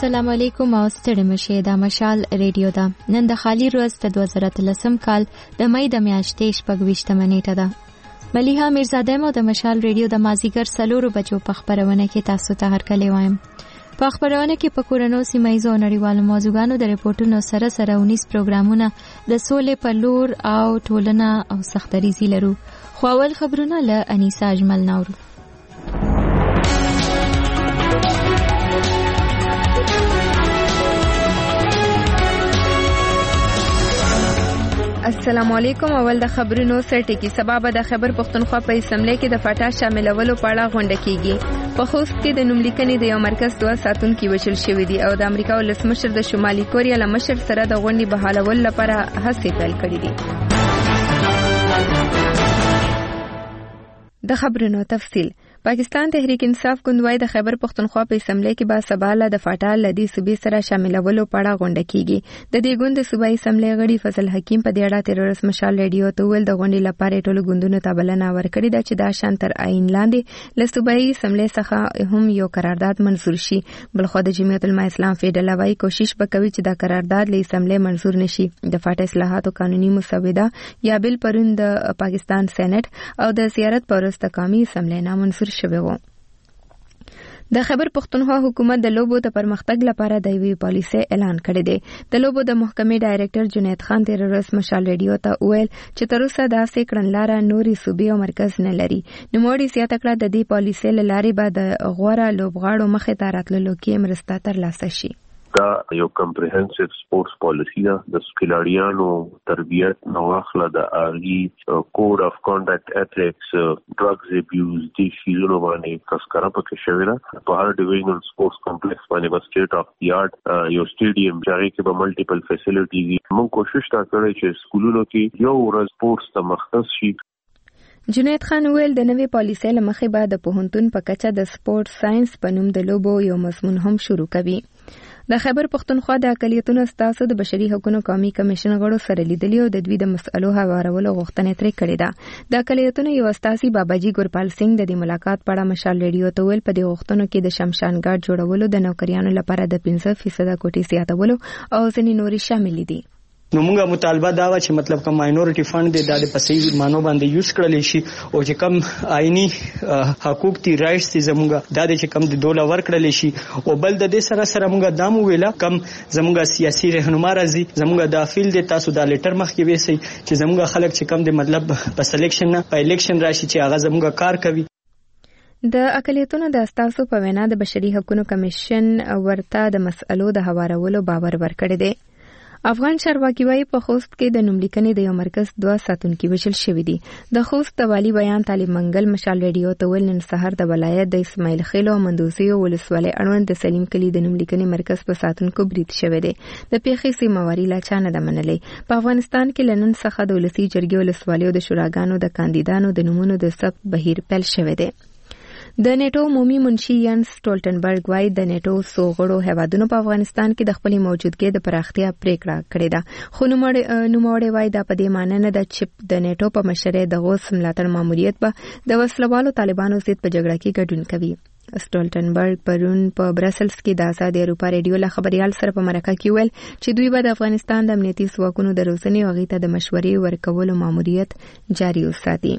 السلام علیکم او ستړي مشه د مشال ریډیو دا نن د خالی روز ته 2013 کال د مې د میاشتې 28 نیټه ده. ملیحه میرزاده مو د مشال ریډیو د مازیګر سلورو بجو په خبرونه کې تاسو ته هرکلی وایم. په خبرونه کې په کورونو سیمایزو نړیوالو موضوعاتو د ریپورتونو سره 19 پروګرامونه د سولې په لور او ټولنه او سختريزي لرو. خو اول خبرونه له انیسا اجمل نورو. السلام علیکم. اول د خبرونو سرټی کی سبب د خبر پښتونخوا په اسمبلی کې د فاټا شاملولو په اړه غونډه کیږي. په خوست کې د نوملیکنې د یو مرکز 2 ساتونکي وشل شوې دي او د امریکا ولسمشر د شمالي کوریا له مشر سره د غونډې بحالولو لپاره هڅې پیل کړې دي. د خبرونو تفصیل. پاکستان تحریک انصاف ګوندوای د خیبر پښتونخوا په اسمبلی کې با سباله د فاټا لدی صوبې سره شاملولو په اړه غونډه کیږي. د دې ګوند صوبایي اسمبلی غړي فضل حکیم په دې اړه تیرورس مشال ریډیو ته ویل د غونډې لپاره ټولو ګوندونو ته بلنه ورکړې ده چې دا شان تر عین لاندې له صوبایي اسمبلی څخه هم یو قرارداد منزور شي. بلخو د جمعیت العلماء اسلام فیډرال وايي کوشش وکوي چې دا قرارداد له اسمبلی منزور نشي. د فاټا اصلاحات او قانوني مسوده یا بل پرون د پاکستان سېنات او د سیارت پرسته قومي اسمبلی نه منزور شوی و. د خیبر پښتونخوا حکومت د لوبو د پرمختګ لپاره د یوې پالیسۍ اعلان کړی دی. د لوبو د محکمې ډایریکټر جنید خان تیرورس مشال ریډیو ته ویل چې تر اوسه داسې کړنلاره نوري صوبې او مرکز نه لري. نوموړي زیاته کړه د دې پالیسۍ له لارې به د غوره لوبغاړو مخې ته راتللو کې مرسته ترلاسه شي. دا یو کمپریهنسیو سپورتس پالیسی ده د کھلاڑیانو تربیت نو اخلا د آرګي کوډ اف کانډکټ ایتھکس ډرګز ابیوز دي شیزونو باندې تذکرہ پکې شوی ده. په هر ډیویژنل سپورتس کمپلیکس باندې به سټیټ اف دی آرټ یو سټیډیم جاری کې به ملټیپل فیسیلیټیز موږ کوشش تا کړی چې سکولونو کې یو ورځ سپورتس ته مختص شي. جنید خان ویل د نوې پالیسۍ لمخې به د پوهنتون په کچه د سپورت ساينس په نوم د لوبو یو مضمون هم شروع کوي. د خیبر پښتونخوا د اقلیتونو استازو د بشري حقوقو قومي کمیشن غړو سره لیدلي او د دوی د مسئلو هوارولو غوښتنه ترې کړې ده. د اقلیتونو یو استازي باباجي ګورپال سنگ د دې ملاقات په اړه مشال ریډیو ته ویل په دې غوښتنو کې د شمشان ګارد جوړولو د نوکریانو لپاره د 15% کوټې زیاتولو او ځینې نوري شامل دي. نو موږ مطالبه دا و چې مطلب کوم ماینورټي فند د دې په صحیح مانو باندې یوز کړل شي او چې کم آئینی حقوق دي رائټس دي زموږ د چې کم د دوله ورکړل شي او بل د دې سره سره موږ دامو ویلا کم زموږ سیاسي رهنما راځي زموږ د فیلډ د تاسو د لیټر مخ کې وسی چې زموږ خلک چې کم د مطلب په سلیکشن نه په الیکشن راشي چې هغه زموږ کار کوي. د اقلیتونو د استازو په وینا د بشري حقوقو کمیشن ورته د مسئلو د هوارولو باور ورکړی دی. افغان چارواکي وايي په خوست کې د نوملیکنې د یو مرکز 2 ساتونکي وشل شوی دي. د خوست د والی بیان طالب منګل مشال ریډیو ته ویل نن سحر د ولایت د اسماعیل خیل او مندوزي ولسوالۍ اړوند د سلیم کلی د نوملیکنې مرکز په ساتونکو برید شوی دی. د پیښې سیمواري لا چانه د منلې. په افغانستان کې لنن څخه د ولسی جرګې ولسوالۍ او د شوراګانو د کاندیدانو د نمونو د ثبت بهیر پیل شوی دی. د نیټو عمومي منشي یانس سټولټنبرګ وايي د نیټو سوغړو هیوادونو په افغانستان کې د خپل موجودګۍ د پراختیا پریکړه کړې ده. خو نوموړی وايي دا په دې معنی نه ده چې د نیټو په مشرۍ د غوث ملاتړ ماموریت به د وسلوالو طالبانو ضد په جګړه کې ګډون کوي. سټولټنبرګ پرون په برسلز کې د آزاد اروپا ریډیو له خبريال سره په مرکه کې ویل چې دوی به د افغانستان د امنیتي ځواکونو د روزنې او غیته د مشورې ورکولو ماموریت جاري وساتي.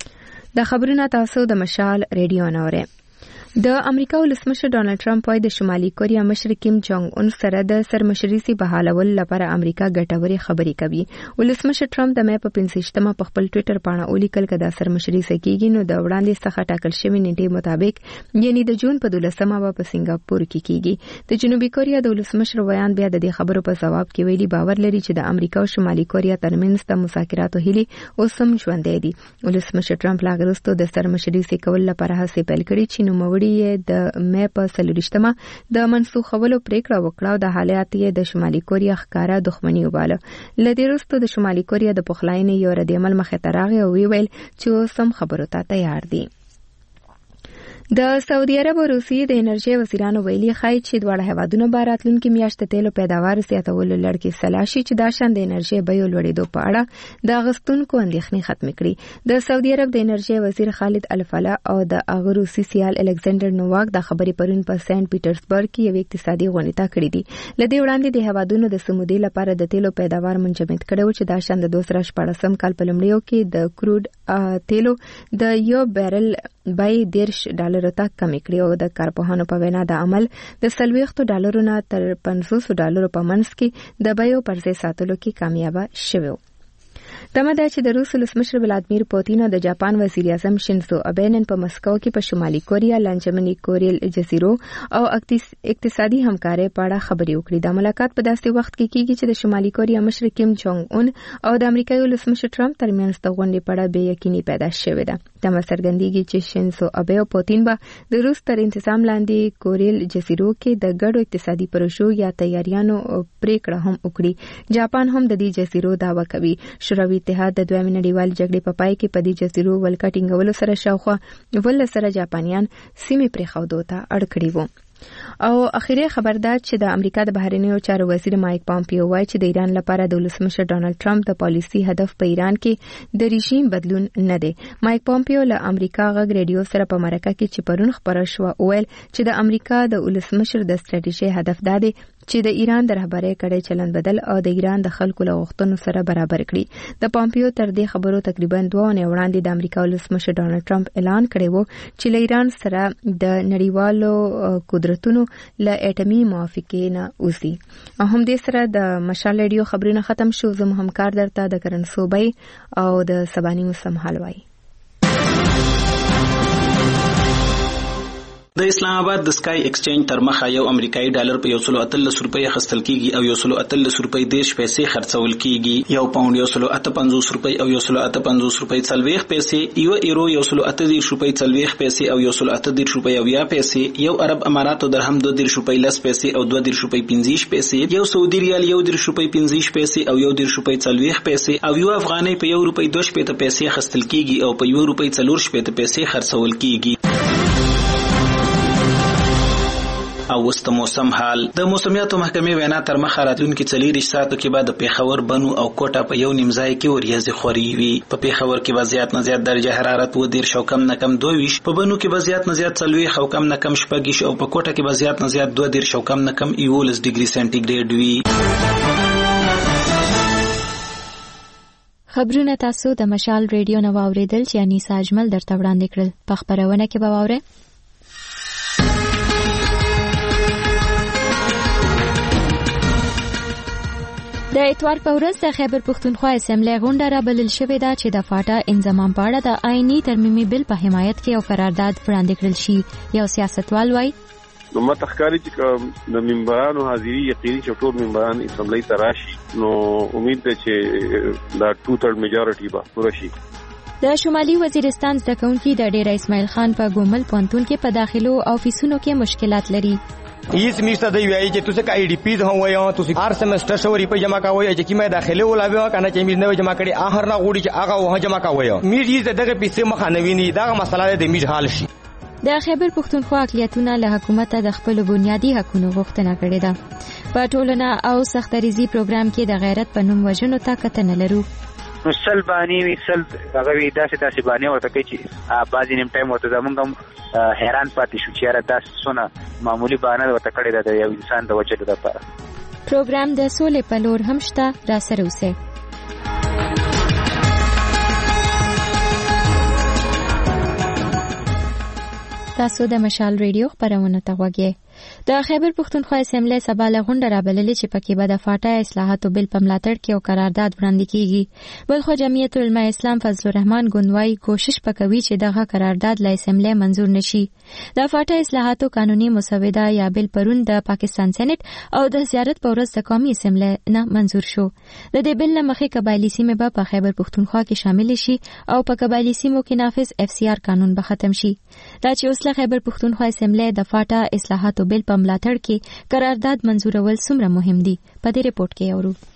د خبرونه تاسو د مشال ریډیو نوره. د امریکا ولسمشر ډونالد ټرمپ وايي د شمالي کوریا مشر کیم جونګ اون سره د سرمشري سي بحالول لپاره امریکا ګټوري خبري کوي. ولسمشر ټرمپ د مې په 15مه په خپل ټوئیټر باندې ولیکل کدا سرمشري سکیږي نو د وړاندې څخه ټاکل شوی نیټه مطابق یعنی د جون په 12مه په سنگاپور کې کیږي. د جنوبي کوریا د ولسمشر بیان بیا د دې خبرو په جواب کې ویلي باور لري چې د امریکا او شمالي کوریا ترمنځ د مذاکراتو هلي اوس هم ژوندې دي. ولسمشر ټرمپ لاغرستو د سرمشري سي کول لپاره هڅه پیل کړې چې نو د مې په 30مه د منسوخولو پریکړه وکړه او د حالات یې د شمالي کوریا ښکارا دښمنی وباله. لدې وروسته د شمالي کوریا د پخلاینې یو ردعمل مخې ته راغی او ویل چې اوس هم خبرو ته تیار دي. د سعودي عرب او روسیې د انرژي وزیرانو ویلي خای چې دواړه هیوادونه به راتلونکي میاشت تیلو پیداوار زیاتولو لړ کې سلا شي چې دا شان د انرژي بیو لوړېدو په اړه د اغوستونکو اندېښنې ختم کړي. د سعودي عرب د انرژي وزیر خالد الفلا او د هغه روسي سیال الکساندر نوواک د خبرې پرون په سنت پیټرزبرګ کې یو اقتصادي غونډه تا کړې دي. لدې وړاندې د هیوادونو د سمودي لپاره د تیلو پیداوار منجمد کړو چې دا شان د 2014 کال په لومړیو کې د کروډ تیلو د یو بیرل بای $10 ته کم کړی او د کارپوهانو په وینا د عمل د $40 نه تر $500 په منځ کې د بیو پر ځای ساتلو کې کامیاب شوی. دمه دا چې د روس ولسمشر ولادیمیر پوتین او د جاپان وزیر اعظم شینزو ابه نن په مسکو کې په شمالي کوریا، لانجمني کوریل جزیرو او اقتصادي همکارۍ په اړه خبرې وکړې. د ملاقات په داسې وخت کې کیږي چې د شمالي کوریا مشر کیم جونګ اون او د امریکایي ولسمشر ټرمپ ترمنځ د غونډې په اړه بې یقیني پیدا شوې ده. د څرګندېږي چې شینزو ابه او پوتین به د روس تر انتظام لاندې کوریل جزیرو کې د ګډو اقتصادي پروژو یا تیاریانو پریکړه هم وکړي. جاپان هم د دې جزیرو دعوه کوي. شوروي اتحاد د دویمې نړیوالې جګړې په پای کې په دې جزیرو ولکه ټینګولو سره شاوخوا 12 جاپانیان سیمې پرېښودو ته اړ کړي وو. او اخیری خبر ده چې د امریکا د بهرنیو چارو وزیر مایک پامپیو وایي چې د ایران لپاره د ولسمشر ډانلډ ټرمپ د پالیسي هدف په ایران کې د رژیم بدلون نه دی. مایک پامپیو له امریکا غږ ریډیو سره په مرکه کې چې پرون خبره شوه ویل چې د امریکا د ولسمشر د ستراتیژي هدف دا دی چې د ایران د رهبرۍ کړي چلند بدل او د ایران د خلکو له غوښتنو سره برابر کړي. د پامپیو تر دې خبرو تقریبا 2 ونې وړاندې د امریکا ولسمشر ډانلډ ټرمپ اعلان کړی و چې له ایران سره د نړیوالو قدرتونو له اټومي موافقې نه اوسي. هم دې سره د مشال ریډیو خبرونه ختم شو. زه هم کار درته د کرن صوبې او د سباني موسم حال وای. د اسلام آباد د سکای ایکسچینج تر مخه یو امریکایي ډالر په 113 روپۍ خرڅل کیږي او 113 روپۍ 10 پیسې خرڅول کیږي. یو پاوند 158 روپۍ او 158 روپۍ 40 پیسې، یو ایرو 138 روپۍ 40 پیسې او 138 روپۍ 20 پیسې، یو عرب اماراتو درهم 2 روپۍ 10 پیسې او 2 روپۍ 15 پیسې، یو سعودي ریال 1 روپۍ 15 پیسې او 1 روپۍ 40 پیسې او یو افغانۍ په 1 روپۍ 2 پیسې خرڅل کیږي او په 1 روپۍ 4 پیسې خرڅول کیږي. او وست موسم حال. د موسمیاتو محکمې وینا تر مخه راتلونکي 40 ساعتو کې بعد پیښور، بنو او کوټه په یو نیم ځای کې وریځې خوري وي. په پیښور کې وضعیت نه زیات درجه حرارت 10 او کم نه کم 22، په بنو کې وضعیت نه زیات 40 او کم نه کم 6 او په کوټه کې وضعیت نه زیات 12 او کم نه کم 11 ډیګري سنټیګریډ وي. خبرونه تاسو د مشال ریډیو نو اوریدل چې انیسا اجمل درته وړاندې کړل. په خبرونه کې به واورئ د اتوار په ورځ د خیبر پښتونخوا اسمبلی غونډه رابلل شوې ده چې د فاټا انضمام په اړه د آئینی ترمیمي بل په حمایت کې یو قرارداد وړاندې کړل شي. یو سیاستوال وایي نو متخکاری چې د ممبرانو حاضری یقیني چې ټول ممبران اسمبلی ته راشي، نو امید ده چې دا 2/3 میجارټي به پوره شي. د شمالي وزیرستان زده کوونکي د ډیره اسماعیل خان په ګومل پوهنتون کې په داخلو او فیسونو کې مشکلات لري. اس میشته دی وایي چې تاسو کا ای ډی پیز هم وایو، تاسو هر سمستر شوري په جمع کاوي چې کیمه داخله ولاوي کنه چې میز نه جمع کړي اخر نه غوړي چې هغه وه جمع کاوي. میز دغه پیسې مخه نه ویني، دا مسله د میز حل شي. د خیبر پښتونخوا اقلیتونه له حکومت د خپل بنیادی حقوقو غوښتنه کړې ده. په ټولنه او سختریزي پروګرام کې د غیرت په نوم وژنو ته کتنه لرو. نو سل باندې وی سل هغه وی داسې باندې ورته کوي چې بعضی نیم ټایم ورته زمونږ حیران پاتې شو چې یاره داسې څونه معمولی باندې ورته کړی ده د یو انسان د وجلو لپاره. پروګرام د سولې په لور هم شته، را سره اوسئ. تاسو د مشال ریډیو خبرونه ته غوږی. د خیبر پښتونخوا اسمبلی سبا له غونډه رابللې چې پکې به د فاټا اصلاحاتو بل په ملاتړ کې یو قرارداد وړاندې کیږي. بلخو جمعیت العلماء اسلام فضل الرحمن ګوندوای کوشش وکوي چې دغه قرارداد له اسمبلی منزور نشي. د فاټا اصلاحاتو قانوني مسوده یا بل پرون د پاکستان سېنات او د زیارت په ورځ د قومي اسمبلی نه منزور شو. د دې بل نه مخکې قبایلی سیمې به په خیبر پښتونخوا کې شامل شي او په قبایلی سیمو کې نافذ اف سی آر قانون به ختم شي. دا چې اوس له خیبر پښتونخوا اسمبلی د فاټا اصلاحاتو بل په ملاتړ کې قرارداد منزورول څومره مهم دي، په دې ریپورت کې اورو.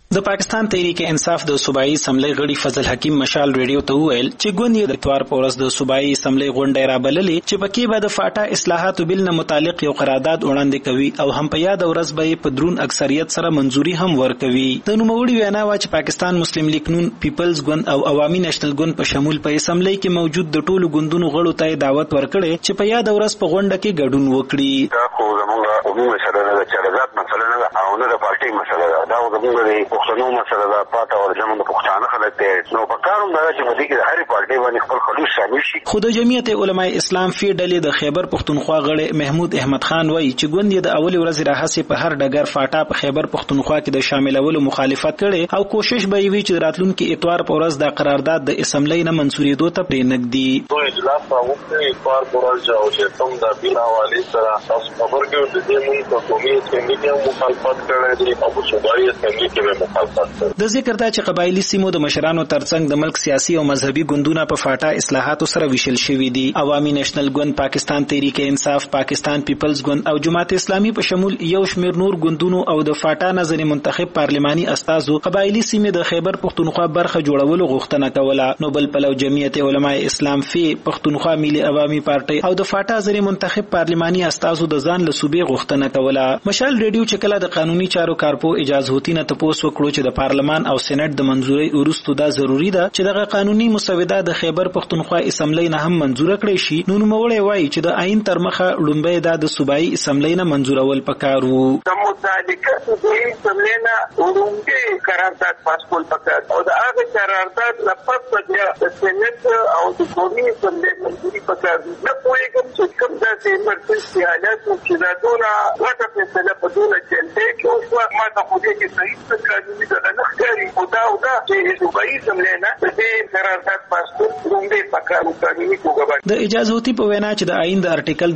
د پاکستان تحریک انصاف د صوبایي اسمبلی غړي فضل حکیم مشال ریډیو ته وویل چې ګوند یې د اتوار په ورځ د صوبایي اسمبلی غونډه رابللې چې پکې به د فاټا اصلاحاتو بل نه متعلق یو قرارداد وړاندې کوي او هم په یاد ورځ به په درون اکثریت سره منځوري هم ورکوي. د نوموړي وینا وا چې پاکستان مسلم لیگ نون پیپلز ګوند او عوامي نېشنل ګوند په شمول په اسمبلی کې موجود د ټولو ګوندونو غړو ته دعوت ورکړي چې په یاد ورځ په غونډه کې ګډون وکړي. دا خو زموږ عمومي مسله ده چې قرارداد مسله نه او نه د پارټي مسله ده. دا زموږ د پښتنو مسله ده. پاته او زموږ پښتانه خلک ته نو پکاروم دا چې مدي کې هر پارټي باندې خپل خلوص شامل شي. خو د جمعیت علماء اسلام فی ډلې د خیبر پښتونخوا غړي محمود احمد خان وایي چې ګوند یې د اول ورځ راهسي په هر ډګر فاټا په خیبر پښتونخوا کې د شاملولو مخالفت کړي او کوشش به وي چې راتلونکي اتوار په ورځ د قرارداد د اسمبلی نه منسوریدو ته پرې نږدې. دوی اجلاس راوړي اتوار په ورځ او چې کوم د بیل حواله سره تاسو خبر کې د دې موږ په قومي اسمبلی کې مخالفت کړي دي او صوبایي اسمبلی کې مخالفت کړي. د ذکر دا چې قبایلی سیمو د مشرانو ترڅنګ د ملک سیاسي او مذهبي ګوندونه په فاټا اصلاحاتو سره ویشل شوي دي. عوامي نېشنل ګوند، پاکستان تحریک انصاف، پاکستان پیپلز ګوند او جماعت اسلامي په شمول یو شمېر نور ګوندونو او د فاټا نظر منتخب پارلماني استازو قبایلی سیمې د خیبر پښتونخوا برخه جوړولو غوښتنه کوله. نو بل پلو جمعیت علماء اسلام فی پښتونخوا ملي عوامي پارټي او د فاټا نظر منتخب پارلماني استازو د ځان له صوبې غوښتنه کوله. مشال ریډیو چې کله د قانوني چارو کارپو اجازه هوتی نه تپوس وکړو چې د پارلمان او سېنات د منځوري وروسته دا ضروری ده چې دغه قانوني مسوده د خیبر پښتونخوا اسمبلی نه هم منځور کړي شي. نو نوموړی وایي چې د آئین تر مخه لومبۍ د صوبایي اسمبلی نه منځورول پکار وو. د متعلقه صوبایي اسمبلی نه لومبۍ قرارداد پاسپورت پکار او د هغه قرارداد لپاره د سېنات او د قومي اسمبلی منځوري پکار نه پوهیږم چې کوم داسې ایمرجنسي حالات چې دا ټوله غټه فیصله په ټوله جلسه کې وشوه. ما ته خو دې کې صحیح قانوني دغه نه ښکاري او دا چې صوبایي اسمبلی نه د دې قرارداد پاسپورت لومبۍ پکار قانوني کوګه. د اجازه هوتی په وینا چې د آئین د ارټیکل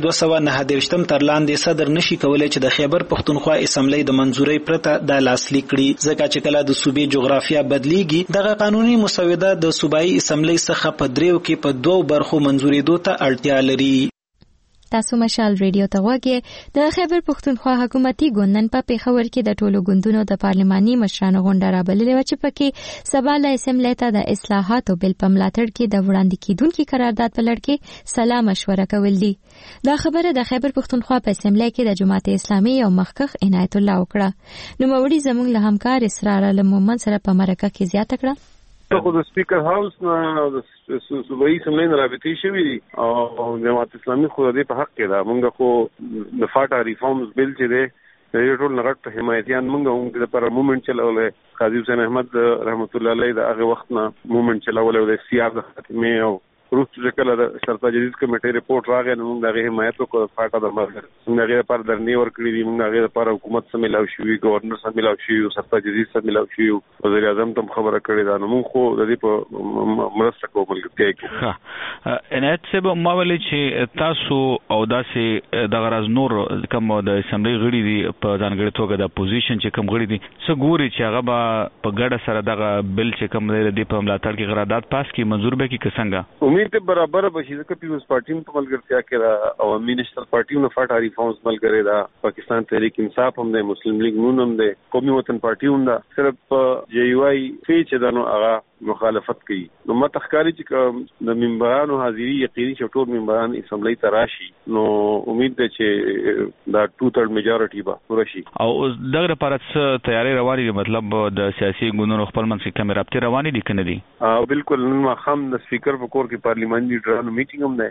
229 تر لاندې صدر نشي کولای چې د خیبر پښتونخوا اسمبلی د منځوري پرته د لاسلیک کړي ځکه چې کله د صوبې جغرافیه بدلیږي دغه قانوني مسوده د صوبایي اسمبلی څخه په دریو کې په دوو برخو منځورېدو ته اړتیا لري. تاسو مشال ریډیو ته وګورئ. د خیبر پښتونخوا حکومتي ګوندن په پیښور کې د ټولو ګوندونو د پارلماني مشرانو غونډه رابللې و چې پکې سبا له اسمبلی ته د اصلاحاتو بل په ملاتړ کې د وړاندې کیدونکو قرارداد په لړ کې سلا مشوره کول دي. دا خبره د خیبر پښتونخوا په اسمبلی کې د جماعت اسلامي او مخکخ عنایت الله وکړه. نو موري زموږ له همکار اسرار المومن سره په مرکه کې زیاته کړه. خو د سپیکر هاوس نه د صوبایي اسمبلی نه رابطې شوې دي او جماعت اسلامي خو دې په حق کې ده. موږ خو د فاټا ریفارمز بل چې دی د ټول نغټ حمایتيان موږ هم د پر موومېنټ چلولې. قاضي حسین احمد رحمت الله علیه د هغه وخت نه موومېنټ چلولې د سیار د خاتمه او روس چې کله د شرطه جدید کمیټې رپورت راغی نو موږ دغه حمایت وکړو. فاټا د مرګ موږ هغه پر درنی ورکړي دي. موږ هغه پر حکومت سره ملاو شوی، گورنر سره ملاو شوی، شرطه جدید سره ملاو شوی، وزیر اعظم ته خبره کړې ده. نو موږ خو د دې په مرسته کوو ملګرتیا. عنایت صاحب ما ویل چې تاسو او داسې د غرض نور کوم د اسمبلی غړي دي په ځانګړي توګه د اپوزیشن چې کوم غړي دي څه ګوري چې هغه به په ګډه سره دغه بل چې کوم دی په ملاتړ کې قرارداد پاس کی منظور به کی څنګه امید ته برابر بشي. ځکه پیپلز پارټي په ملګرتیا کې را او عوامي نېشنل پارټي نو فاټا ریفارمز ملګری دا، پاکستان تحریک انصاف هم دی، مسلم لیگ نون هم دی، قومي وطن پارټي هم دا. صرف جے یو آی فی چې دا نو هغه مخالفت کوي. نو ماته ښکاري چې د ممبرانو حاضری یقیني چې ټول ممبران اسمبلی ته راشي نو امید ده چې دا 2/3 میجارټي به پوره شي. او دغه لپاره څه تیاری روانې دي؟ مطلب د سیاسي ګوندونو خپل منځ کې کومې رابطې روانې دي کنه دي؟ بالکل. نن ماښام د سپیکر په کور کې پارلیماني لیډرانو میټینګ هم دی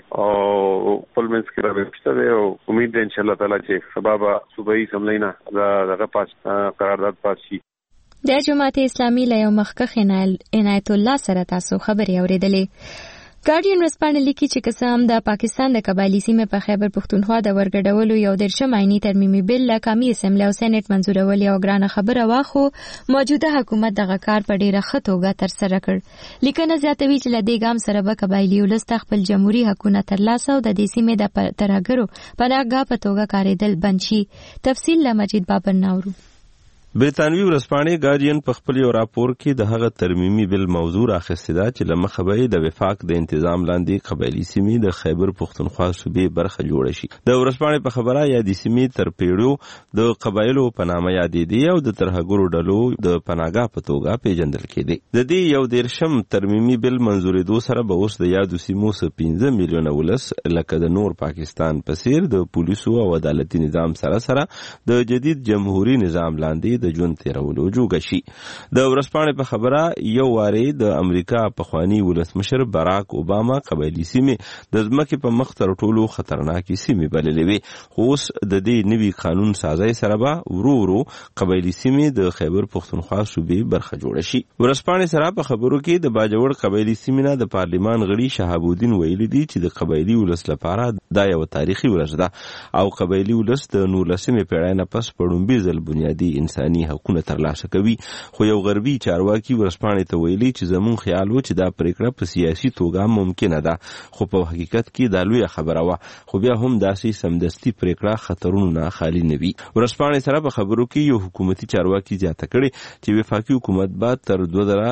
او خپل منځ کې راوښته دی او امید ده ان شاء الله تعالی چې سبا به صوبایي اسمبلی نه دغه پاس قرارداد پاس شي. د جماعت اسلامي له یو مخکخ عنایت الله سره تاسو خبرې اورېدلې. ګارډین ورځپاڼه لیکي چې قسم د پاکستان د قبایلی سیمې په خیبر پښتونخوا د ورګډولو یو درشم عیني ترمیمي بل له قومي اسمبلی او سېنات منځورول یو ګرانه خبره واخو موجوده حکومت دغه کار په ډیره ښه توګه ترسره کړ. لیکنه زیاتوي چې له دې ګام سره به قبایلی ولس خپل جمهوریت حکومت ترلاسه او د دې سیمې د ترهګرو پناهګاه په توګه کارېدل بند شي. تفصیل له مجید بابر ناورو. برتانوي ورځپاڼې ګارډین په خپل یو راپور کې د هغه ترمیمي بل موضوع راخیستې ده چې له مخه به د وفاق د تنظیم لاندې قبایلي سیمې د خیبر پښتونخوا صوبې برخه جوړه شي. د ورځپاڼې په خبره یا د سیمې تر پیړیو د قبایلو په نامه یادېدې او د ترهګرو ډلو د پناهګاه په توګه پیژندل کېدې. د دې یو 13 ترمیمي بل منظورېدو سره به اوس د یادو سیمو 15 میلیونه ولس لکه د نور پاکستان په څیر د پولیسو او عدالتي نظام سره د جدید جمهوریت نظام لاندې د ژوند تیرولو جوګه شي. د ورځپاڼې په خبره یو واري د امریکا پخوانی ولسمشر باراک اوباما قبایلي سیمې د ځمکې په مخ تر ټولو خطرناکې سیمې بللې وي. خو اوس د دې نوي قانون سازۍ سره به ورو ورو قبایلي سیمې د خیبر پښتونخوا صوبې برخه جوړه شي. ورځپاڼې سره په خبرو کې د باجوړ قبایلي سیمې نه د پارلیمان غړي شهاب الدین ویلي دي چې د قبایلي ولس لپاره دا یو تاریخي ورځ ده او قبایلي ولس د 19مې پیړۍ نه پس په لومړي ځل بنیادي انساني حقوقونه ترلاسه کوي. خو یو غربي چارواکي ورځپاڼې ته ویلي چې زمون خیال و چې دا پریکړه په سیاسي توګه ممکنه ده، خو په حقیقت کې دا لویه خبره وه. خو بیا هم داسې سمدستي پریکړه خطرونو نه خالی نه وي. ورځپاڼې سره په خبرو کې یو حکومتي چارواکي زیاته کړي چې وفاقي حکومت به تر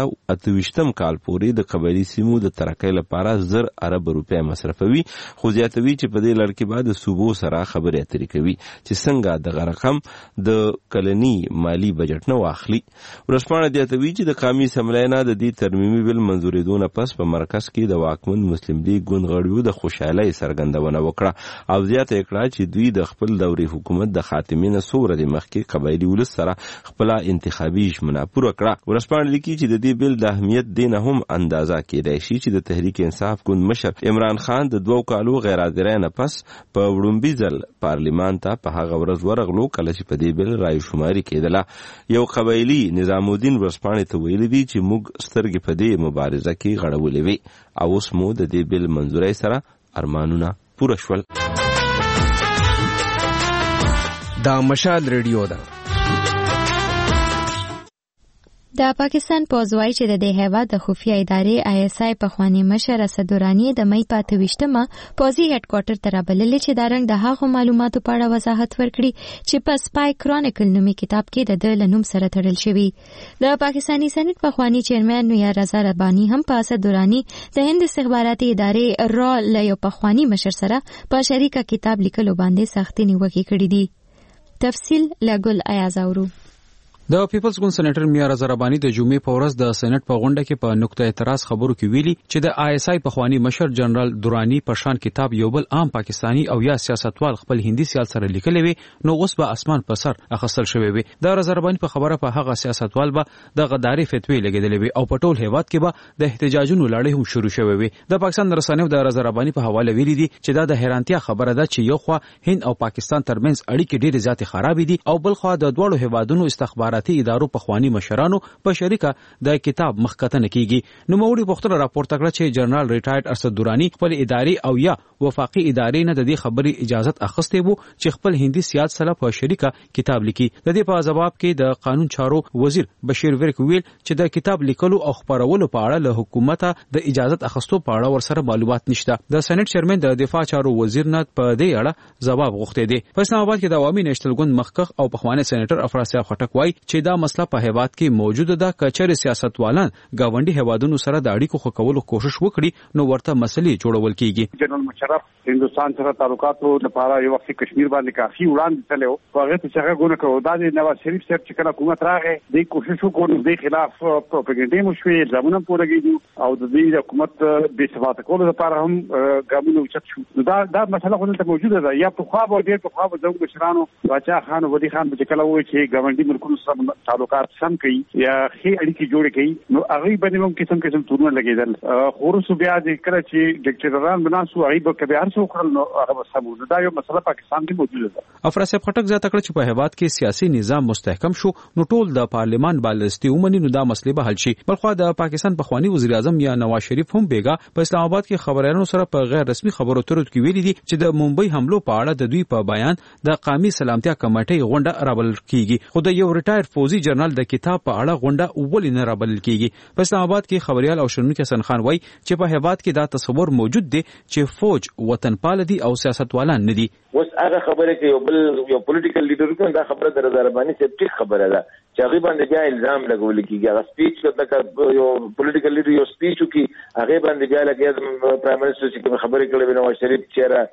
2028 کال پورې د قبایلي سیمو د ترقۍ لپاره 1000 ارب روپۍ مصرفوي. خو زیاتوي چې په دې لړ کې به د صوبو سره خبرې اترې کوي چې څنګه دغه رقم د کلنی مالی بجټ نه واخلي. ورځپاڼه زیاتوي چې د قومي اسمبلی نه د دې ترمیمي بل منظورېدو نه پس په مرکز کې د واکمن مسلم لیگ ګوند غړیو د خوشحالۍ څرګندونه وکړه او زیاته کړه چې دوی د خپل دوري حکومت د خاتمې نه څو ورځې مخکې قبایلي ولس سره خپل انتخابي ژمنه پوره کړه. ورځپاڼه لیکي چې د دې بل د اهمیت دې نه هم اندازه کېدای شي چې د تحریک انصاف ګوند مشر عمران خان د 2 کالو غیر حاضرۍ نه پس په وړومبي ځل پارلیمان ته په هغه ورځ ورغلو کله چې په دې بل رای شماري کېدله. یو قبایلي نظام الدین ورځپاڼې ته ویلي دي چې موږ سترګې په دې مبارزه کې غړولې وي او اوس مو د دې بل منظورۍ سره ارمانونه پوره شول. دا مشال ریډیو ده. د پاکستان پوځ وايي چې د دې هیواد د خفیه ادارې ISI پخوانی مشر اسد درانی د مې 28 پوځي هډ کوارټر ته رابللې چې دا رنګ د هغو معلوماتو په اړه وضاحت ورکړي چې په سپای کرونیکل نومي کتاب کې د لنوم سره تړل شوی. د پاکستاني سېنات پخوانی چیرمن نویا رضا ربانی هم په اسد درانی د هند استخباراتي ادارې را له یو پخوانی مشر سره په شریکه کتاب لیکلو باندې سختي نیوکې کړې دي. تفصیل لګل ایاز اورو. د پیپلز ګوند سېنیټر میا رضا ربانی د جمعې په ورځ د سېنات په غونډه کې په نقطه اعتراض خبرو کې ویلي چې د ISI پخوانی مشر جنرال درانی په شان کتاب یو بل عام پاکستانی او یا سیاستوال خپل هندي سیال سره لیکلی وي نو اوس به اسمان په سر اخستل شوی وي. د رضا ربانی په خبره په هغه سیاستوال به د غداري فتوی لګیدلې وي او په ټول هیواد کې به د احتجاجونو لړۍ هم شروع شوی وي. د پاکستان رسنیو د رضا ربانی په حواله ویلي دي چې دا د حیرانتیا خبره ده چې یو خوا هند او پاکستان ترمنځ اړیکې ډېرې زیاتې خراب دي او بل خوا د دوړو هیوادونو استخباراتي ادارو په مشرانو په شریکه د کتاب مخکتنه کیږي. نو موري پختره راپورته کړه چې جنرال ریټایرډ اسد درانی خپل اداري او یا وفاقي ادارې نه د دې خبرې اجازه اخیستې وو چې خپل هندي سیاست سره په شریکه کتاب لیکي. د دې په جواب کې د قانون چارو وزیر بشیر ورک ویل چې د کتاب لیکلو او خبرولو په اړه له حکومت د اجازه اخیستو په اړه ورسره معلومات نشته. د سېنات چیرمن د دفاع چارو وزیر نه په دې اړه جواب غوښتي دي. په اسلام آباد کې د عوامي نېشنل ګوند مخکخ او پخوانی سېنیټر افراسیاب خټک وایي چې دا مسله په هیواد کې موجوده ده. کچره سیاستوالان گاونډي هیوادونو سره د اړیکو ښه کولو کوشش وکړي نو ورته مسلې جوړول کیږي. جنرال مشرف هندستان سره تعلقاتو لپاره یو وخت کشمیر باندې کافي وړاندې تلو هغه ته څنګه غوونه کوو. دا د نواز شریف سره چې کله حکومت راغی د کوشش وکړو د خلاف پروپاګاندا مو شوې ځمونه پورګیدو او د دې حکومت به ثبات کولو لپاره هم ګامونه اوچت شو. دا مسله خو ته موجوده ده. یا په خوا به ډېر په خوا به زموږ مشرانو باچا خان او ودی خان چې کله وایي چې ګاونډي ملکونو سره تعلقات سم کوي یا خې اړیکې جوړې کوي نو هغه باندې هم قسم تورونه لګیدل. خورسو بیا د کله چې ډیکټیټران بناسو هغه به کبه هر څو کړل نو هغه سمو. دا یو مسله پاکستان کې موجوده ده. افراسیاب خټک زیاته کړ چې په هیواد کې سیاسي نظام مستحکم شو نو ټول د پارلیمان بالستي ومني نو دا مسلې به حل شي. بلخو د پاکستان پخوانی وزیر اعظم یا نواز شریف هم بیګا په اسلام آباد کې خبريالانو سره په غیر رسمي خبرو اترو کې ویلي دي چې د ممبئی حملو په اړه د دوی په بیان د قومي سلامتیا کمیټې غونډه رابل کیږي. خو د یو ریټایر فوزي جنرال د کتاب په اړه غونډه ولې نه رابل کیږي. په اسلام آباد کې خبريال او شرمنوکي حسن خان وایي چې په هیواد کې دا تصور موجود دی چې فوج وطنپال دي او سیاستوالان نه دي. اوس هغه خبره کې یو پولیټیکل لیډر کوي دا خبره د رضا ربانی څخه ټیک خبره ده چې هغه باندې بیا الزام لګول کیږي. هغه سپیچ لکه یو پولیټیکل لیډر یو سپیچ وکي هغه باندې بیا لګي پرایم منسټر چې خبرې کړې نواز شریف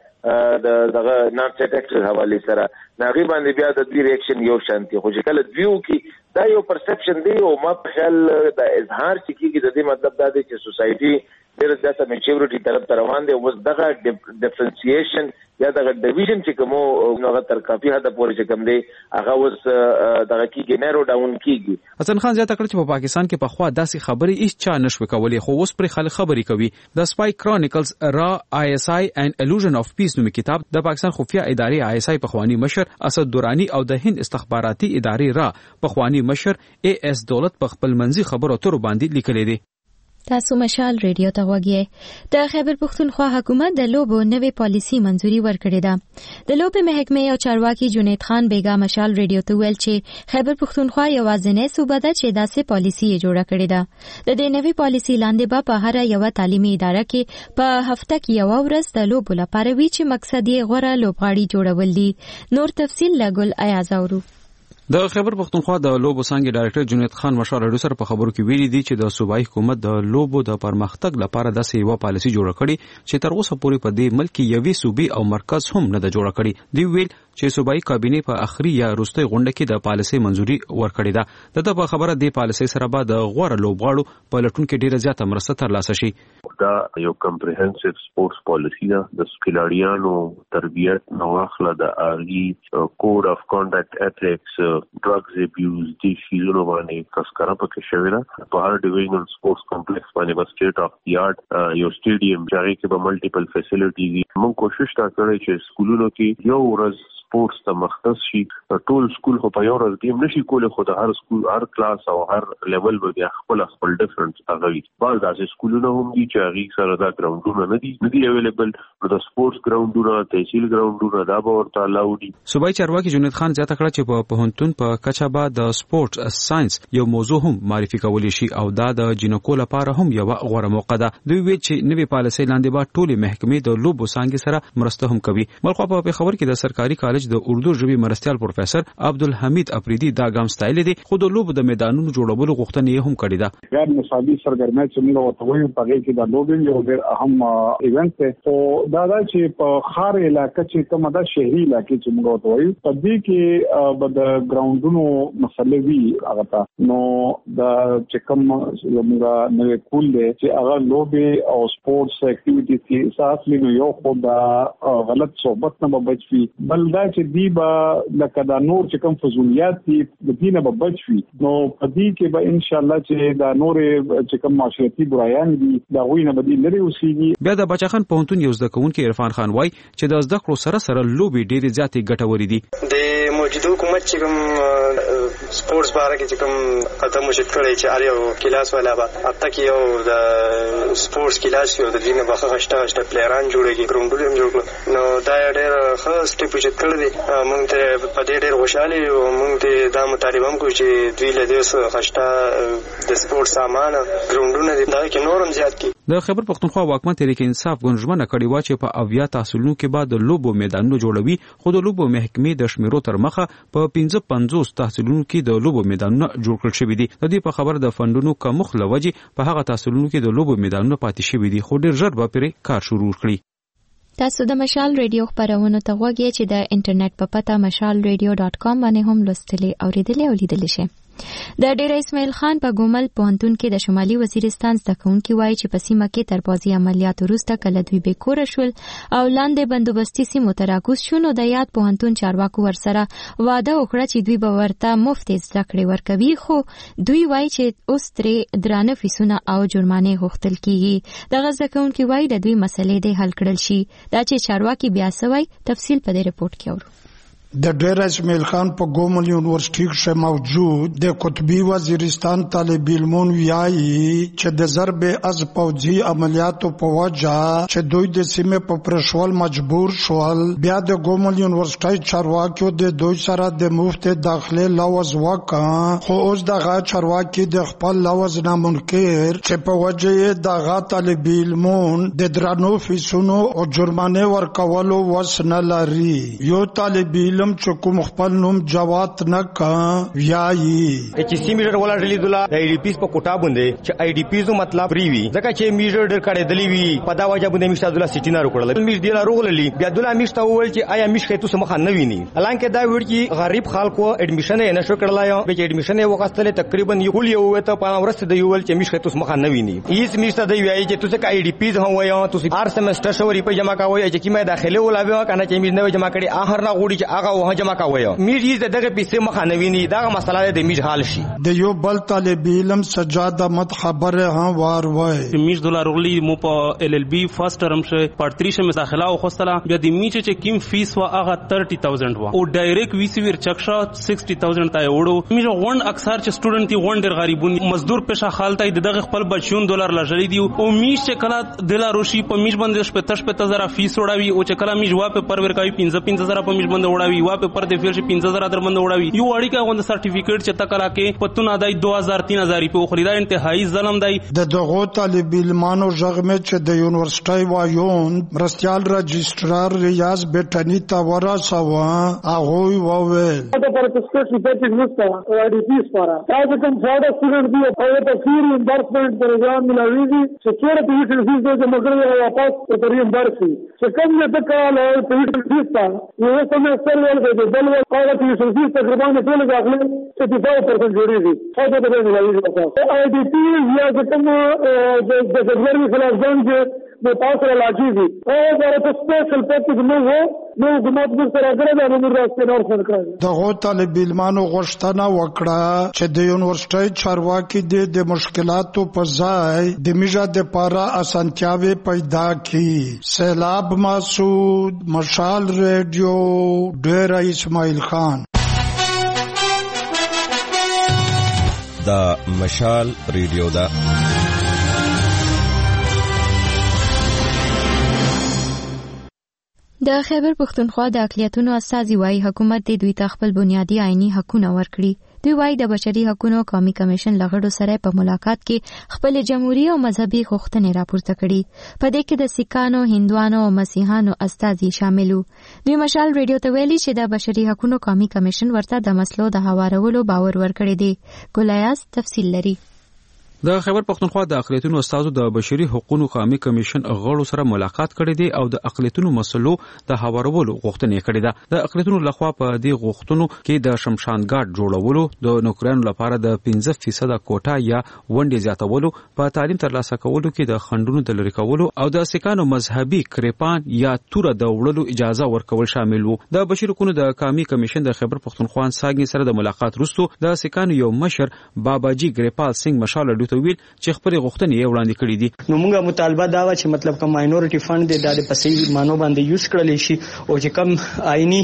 چیرې دغه نان سټ اکټ حواله سره هغه باندې بیا د دې ریاکشن یو شانتي خو چې کله دیو کی دا یو پرسپشن دی او ما په خیال د اظهار چې کیږي د دې مطلب دا دی چې سوسایټي ډېر زیاته میچورټي طرف ته روان دی. اوس دغه ډیفرنسیشن یا دغه ډیویژن چې کومو نو تر کافي حد پورې چې کوم دی هغه اوس دغه کیږي نارو ډاون کیږي. حسن خان زیاته کړ چې په پاکستان کې په خوا داسې خبرې هیڅ چا نشو کولای خو اوس پر خلک خبرې کوي. د سپای کرونیکلز را ISI and Illusion of Peace نومي کتاب د پاکستان خفیه ادارې ISI په خوانی مشر اسد دورانی او د هند استخباراتي ادارې را په خوانی مشر AS دولت په خپل منځي خبرو تر باندې لیکلي دي. تاسو مشال ریډیو ته وګورئ. د خیبر پختونخوا حکومت د لوبو نوې پالیسي منځوري ورکړې ده. د لوبو محکمې او چارواکي جنید خان بیگا مشال ریډیو ته ویل چې خیبر پختونخوا یوازینی صوبه ده چې داسې پالیسي جوړه کړې ده. د دې نوې پالیسي لاندې به په هر یو تعلیمي اداره کې په هفته کې یو ورځ د لوبو لپاره وي چې مقصد یې غوړه لوبغاړي جوړول دي. نور تفصیل لګل ایاز اورو. د خیبر پختونخوا د لوبو څنګه ډایرکټر جنید خان مشال رډو سره په خبرو کې ویلي دي چې د صوبایي حکومت د لوبو د پرمختګ لپاره د سیوا پالیسي جوړه کړې چې تر اوسه پورې په دې ملک یوې صوبې او مرکز هم نه د جوړه کړې. دی ویل چې صوبایي کابینه په اخري یا وروستي غونډه کې د پالیسي منځوري ورکړې ده. د په خبره د پالیسي سره به د غوړه لوبغاړو په لټون کې ډیره زیاته مرسته ترلاسه شي. دا یو کمپریهنسیو سپورتس پالیسی ده. د کھلاڑیانو تربیت نو اخلا د آرګي کوډ اف کانډکټ ایتھکس ډرګز ابیوز دي شیزونو باندې تذکرہ پکې شوی ده. په هر ډیویژنل سپورتس کمپلیکس باندې به سټیټ اف دی آرټ یو سټیډیم چې کې به ملټیپل فیسیلیټیز. موږ کوشش تا کړی چې سکولونو کې یو ورځ سپورتس ته مختص شي. ټول سکول خو په یو ورځ کې نشي کولای خو د هر سکول هر کلاس او هر لیول به خپل ډیفرنٹ هغه بعض داسې سکولونه هم دي چې هغه سره دا ګراوندونه نه دي اویلیبل. د سپورتس ګراوندونه تحصیل ګراوندونه دا به ورته الاو دي. صوبایي چارواکي جنید خان زیاته کړه چې په پوهنتون په کچه به د سپورتس ساينس یو موضوع هم معرفي کولی شي او دا د جنکو لپاره هم یو غوړه موقع ده. دوی ویل چې نوې پالیسي لاندې به ټولې محکمې د لوبو څنګه سره مرسته هم کوي. بلخو په خبر کې د سرکاري کالج د اردو ژبې مرستيال پروفیسور عبدالحمید افریدي دا ګام ستایل دي. خو د لوبو د میدانونو جوړولو غوښتنه هم کړې ده. غیر نصابي سرګرمۍ چې موږ وتوي په هغه کې د لوبو یو ډېر اهم ایونت دی. او دا چې په خار علاقې چې کومه ده شهري علاقې چې موږ وتوي په دې کې د ګراوندونو مسلې وی هغه ته نو دا چې کوم موږ نوې کول دي چې هغه لوبي او سپورتس اکټیویټیز کې اساس لینو یو خو دا غلط صحبت نه بچوي بل دا چې دی با لکه دا نور چې کوم فضولیات دي د دینه به بچوي. نو په دې کې به ان شاء الله چې دا نور چې کوم معاشرتي برایان دي دا غوینه به دې لري اوسېږي. بیا د بچاخان پوهنتون یو زده کوونکی عرفان خان وای چې د زده کړو سره سره لوبي ډېرې زیاتې ګټورې دي. د موجوده حکومت چې کوم سپورتس باره کې چې کوم قدم وشد کړی چې اړیو کلاس ولا به اته کې یو د سپورتس کلاس یو د دینه بخښه هشته پلیران جوړیږي ګراوندونه جوړ کړو. نو دا ډېر ښه سټیپ وشد کړی دی. موږ ته په دې ډېر خوشاله یو. موږ ته دا مطالبه کوو چې دوی له دې هشته د سپورتس سامان ګراوندونه دي دا کې نورم زیات کی. د خیبر پختونخوا واکمن تحریک انصاف ګوندژمنه کړې و چې په اویا تحصیلونو کې بعد د لوبو میدانونو جوړوي. خو د لوبو محکمې د شمیرو تر مخه په 55 تحصیلونو کې د لوبو میدانونه جوړ کړل شوي دي. د دې په خبر د فندونو کمخ لوجې په هغه تحصیلونو کې د لوبو میدانونه پاتې شوي دي. خو ډېر ژر به پرې کار شروع کړي. تاسو د مشال ریډیو خبرونه ته وګورئ چې د انټرنیټ په پته mashalradio.com باندې هم لوستلی او ریډلی او لیدلی شئ. د ډیر اسماعیل خان په ګومل پوهنتون کې د شمالي وزیرستان زده کوونکي وایي چې په سیمه کې تر بازي عملیات وروسته کله دوی بیکوره شول او لاندې بندوبستي سیمو ته راکوز شو. نو د یاد پوهنتون چارواکو ورسره واده وکړه چې دوی به ورته مفت زده کړې ورکوي. خو دوی وایي چې اوس ترې درانه فیسونه او جرمانې غوښتل کیږي. دغه زده کوونکي وایي د دوی مسلې دې حل کړل شي. دا چې چارواکي بیا سوي تفصیل په دې رپورت کې اورو. د ډیر اسماعیل خان په ګومل یونیورسيټي کې موجود د قطبي وزیرستان طالب علمون ویایي چې د ضرب از پوځي عملیاتو په وجه چې دوی د سیمې په پرشول مجبور شول. بیا د ګومل یونیورسيټي چارواکیو د دوی سره د مفت داخله لوز وکړ. خو اوس دغه چارواکي د خپل لوز نامنکر چې په وجه دغه طالب علمون د درانو فیسونو او جرمانه ورکولو وس نه لري. یو طالب بیلم چې کوم خپل نوم جوات نه کا ویایي چې سی میټر ولا ډلی دولا د ای ډی پیز په کوټا باندې چې ای ډی پیزو مطلب فری وي ځکه چې میټر ډر کړه دلی وي په دا وجه باندې میشته دولا سټی نه وکړل میش دی لا روغللی بیا دولا میشته وول چې آیا میش خېتو سم خان نه ویني الانکه دا وړ چې غریب خلکو اډمیشن یې نشو کړلای به چې اډمیشن یې وغستل تقریبا یو ته په ورسته دی وول چې میش خېتو سم خان نه ویني هیڅ میشته دی وایي چې تاسو کا ای ډی پیز هم وایو تاسو هر سمستر شوري په جمع کاوي چې کیمه داخله ولاوي کنه چې میش نه جمع کړي اخر نه غوړي چې هغه وه جمع کاوي میش یې دغه پیسې مخ نه ویني دا مسله د میش حال شي د یو بل طالب علم سجاد احمد خبره ها وار وای میش دلار غلی مو په ال ال بی فرست ټرم شه پارت 3 شه داخله او خوستله بیا د میچ چې کیم فیس وا هغه 30000 وا او ډایرکټ وی سی ویر چک شو 60000 تا وړو میش غون اکثر چې سټوډنټ دی غون ډیر غریبون مزدور پېښه حالت دی دغه خپل بچون $1 لژړی دی او میش چې کله دلا روشي په میش باندې شپه زره فیس وړاوي او چې کله میش وا په پر ور کوي 15000 په میش باندې وړاوي وا په پر د فیر 15000 در باندې وړاوي یو اړی کا غون سرټیفیکیټ چې تکلا کې پتون ادای 2000-3000 په خریدا انتهایی ظلم دی د دغه طالب علمانو ژغمه چې د یونیورسيټي وایون مرستيال رجسترار ریاض بیٹنی تا ورسوا هغه وویل دا پر تاسو په نستا او ډی پی سپارا تاسو کوم فاده سټوډنټ دی او د فیر انبرسمنت پروګرام ملوي چې چیرې په دې فیس د مګر او واپس په ریمبرسي چې کوم نه تکاله په دې فیس تا یو سمستر ولګي د بل قاعده په فیس تقریبا ټول داخله 75% جوړیږي فاده د ملوي او ای ډی پی یا کوم د ګورنمنت خلاف ځان د تاسو راځي او دا په سپیشل پټ نو نو حکومت پر سره غره د راستي نور سره دغه طالب علمانو غوښتنه وکړه چې د یونیورسيټي چارواکي د مشکلاتو په ځای د میجا د پارا اسانتیاوي پیدا کړي سیلاب مسعود مشال ریډیو ډیر اسماعیل خان دا مشال ریډیو دا د خیبر پښتونخوا د اقلیتونو استازي وايي حکومت د دوی ته خپل بنیادی آئینی حقونه ورکړي دوی وايي د بشري حقوقو قومي کمیشن لغړو سره په ملاقات کې خپل جمهوریت او مذهبي غوښتنې راپورته کړي په دې کې د سکانو هندوانو او مسیحانو استازي شاملو دوی مشال ریډیو ته ویلي چې د بشري حقوقو قومي کمیشن ورته د مسلو د هوارولو باور ورکړي دي ګولیاس تفصیل لري د خیبر پښتونخوا د اقلیتونو استازو د بشري حقوقو قومي کمیشن غړو سره ملاقات کړې دي او د اقلیتونو مسلو د هوارولو غوښتنه کړې ده د اقلیتونو لخوا په دې غوښتنو کې د شمشان ګارد جوړولو د نوکرانو لپاره د 15% کوټا یا ونډې زیاتولو په تعلیم ترلاسه کولو کې د خندونو د لری کولو او د سکانو مذهبي کریپان یا توره د وړلو اجازه ورکول شامل وو د بشري حقوقو د قومي کمیشن د خیبر پښتونخوا ساګي سره د ملاقات وروسته د سکانو یو مشر باباجي ګریپال سنگ مشال ته ویل چې خپل غوښتنې یې وړاندې کړې دي نو موږ مطالبه دا و چې مطلب کوم ماینورټي فند د پسې مانو باندې یوز کړل شي او چې کوم آئینی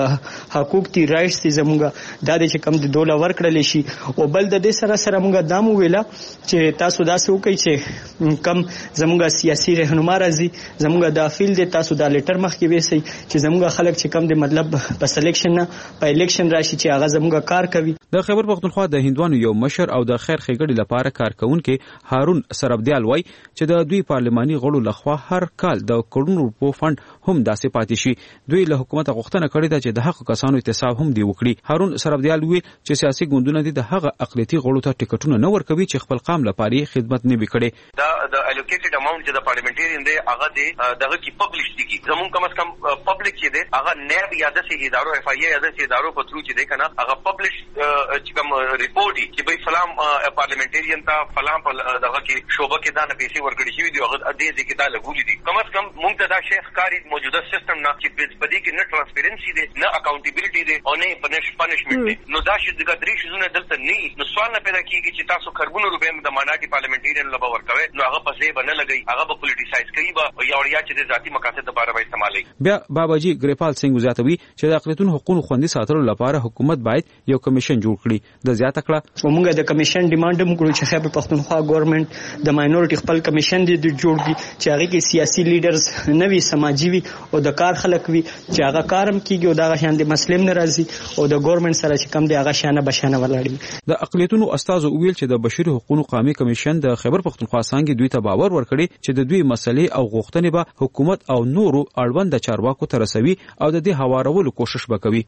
حقوق دي رائټس دي زموږ دا چې کوم د دوله ورکړل شي او بل د دې سره موږ دا مو ویلا چې تاسو دا څه وکړئ چې کم زموږ سیاسي رهنما راځي زموږ د افیل د تاسو د لیټر مخ کې وېسي چې زموږ خلک چې کم د مطلب په سلیکشن نه په الیکشن راشي چې هغه زموږ کار کوي د خیبر پښتونخوا د هندوانو یو مشر او د خیر خېګړې لپاره کارکون کې هارون سربدیال وای چې د دوی پارلماني غړو لخوا هر کال د کروڑونو روپو فند هم داسې پاتې شي دوی له حکومت غوښتنه کړې ده چې د حق کسانو احتساب هم دی وکړي هارون سربدیال وی چې سیاسي ګوندونه دي د هغه اقلیتي غړو ته ټیکټونه نه ورکوي چې خپل قام لپاره خدمت نه وکړي دا د الوکیټډ اماونت چې د پارلیمنټریان دی هغه دی دغه کی پبلش دي زمون کم از کم پبلک چې دی هغه نیب یا د سي ادارو اف ای یا د سي ادارو په ترو چې دی کنه هغه پبلش چې کوم ریپورت چې به فلام پارلیمنټریان ته فلام دغه کې شوبه کې دا نه پیسې ورکړي شي دی هغه د دې کې دا لګولې دي کم از کم موږ ته دا شیخ کاری موجوده سیستم نه چې په دې کې نه ترانسپیرنسي دی نه اکاونټیبিলিټي دی او نه پنشمنت دی نو دا شي دغه درې شونه دلته نه نو سوال نه پیدا کیږي چې تاسو کاربونو روپې د ماناټي پارلیمنټریان لبا ورکوي نو هغه په ځای باندې لګي هغه په پولیټیسایز کوي یا اوریا چې د ذاتی مقاصد لپاره به استعمالي بیا باباجي ګریپال سنگ زیاتوي چې د اقلیتونو حقوقو خوندي ساتلو لپاره حکومت باید یو کمیشن جوړ کړي د زیاته کړه موږ د کمیشن ډیماند موږ چې خیبر خیبر پختونخوا ګورنمنت د ماینورټي خپل کمیشن دی جوړ کی چې هغه کې سیاسي لیډرز نوي سماجی وي او د کار خلک وي چې هغه کارم کیږي او دا شان د مسلم ناراضي او د ګورنمنت سره چې کم دی هغه شانه بشانه ولاړي. د اقلیتونو استاد ویل چې د بشري حقوقو قومي کمیشن د خیبر پختونخوا څنګه دوی ته باور ورکړي چې د دوی مسلې او غوښتنې به حکومت او نورو اړوند چارواکو ته رسوي او د دې هوارولو کوشش وکوي.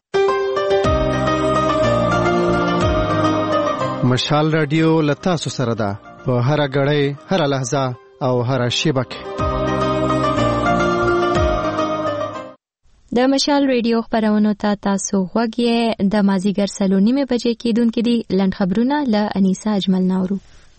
مشال رادیو لتا سره ده په هر غړې هر لحظه او هر شیبه کې. د مشال ریډیو خبرونو ته تاسو غوږی د مازیګر 3:30 بجې کېدونکې دي. لنډ خبرونه له انیسا اجمل ناورو.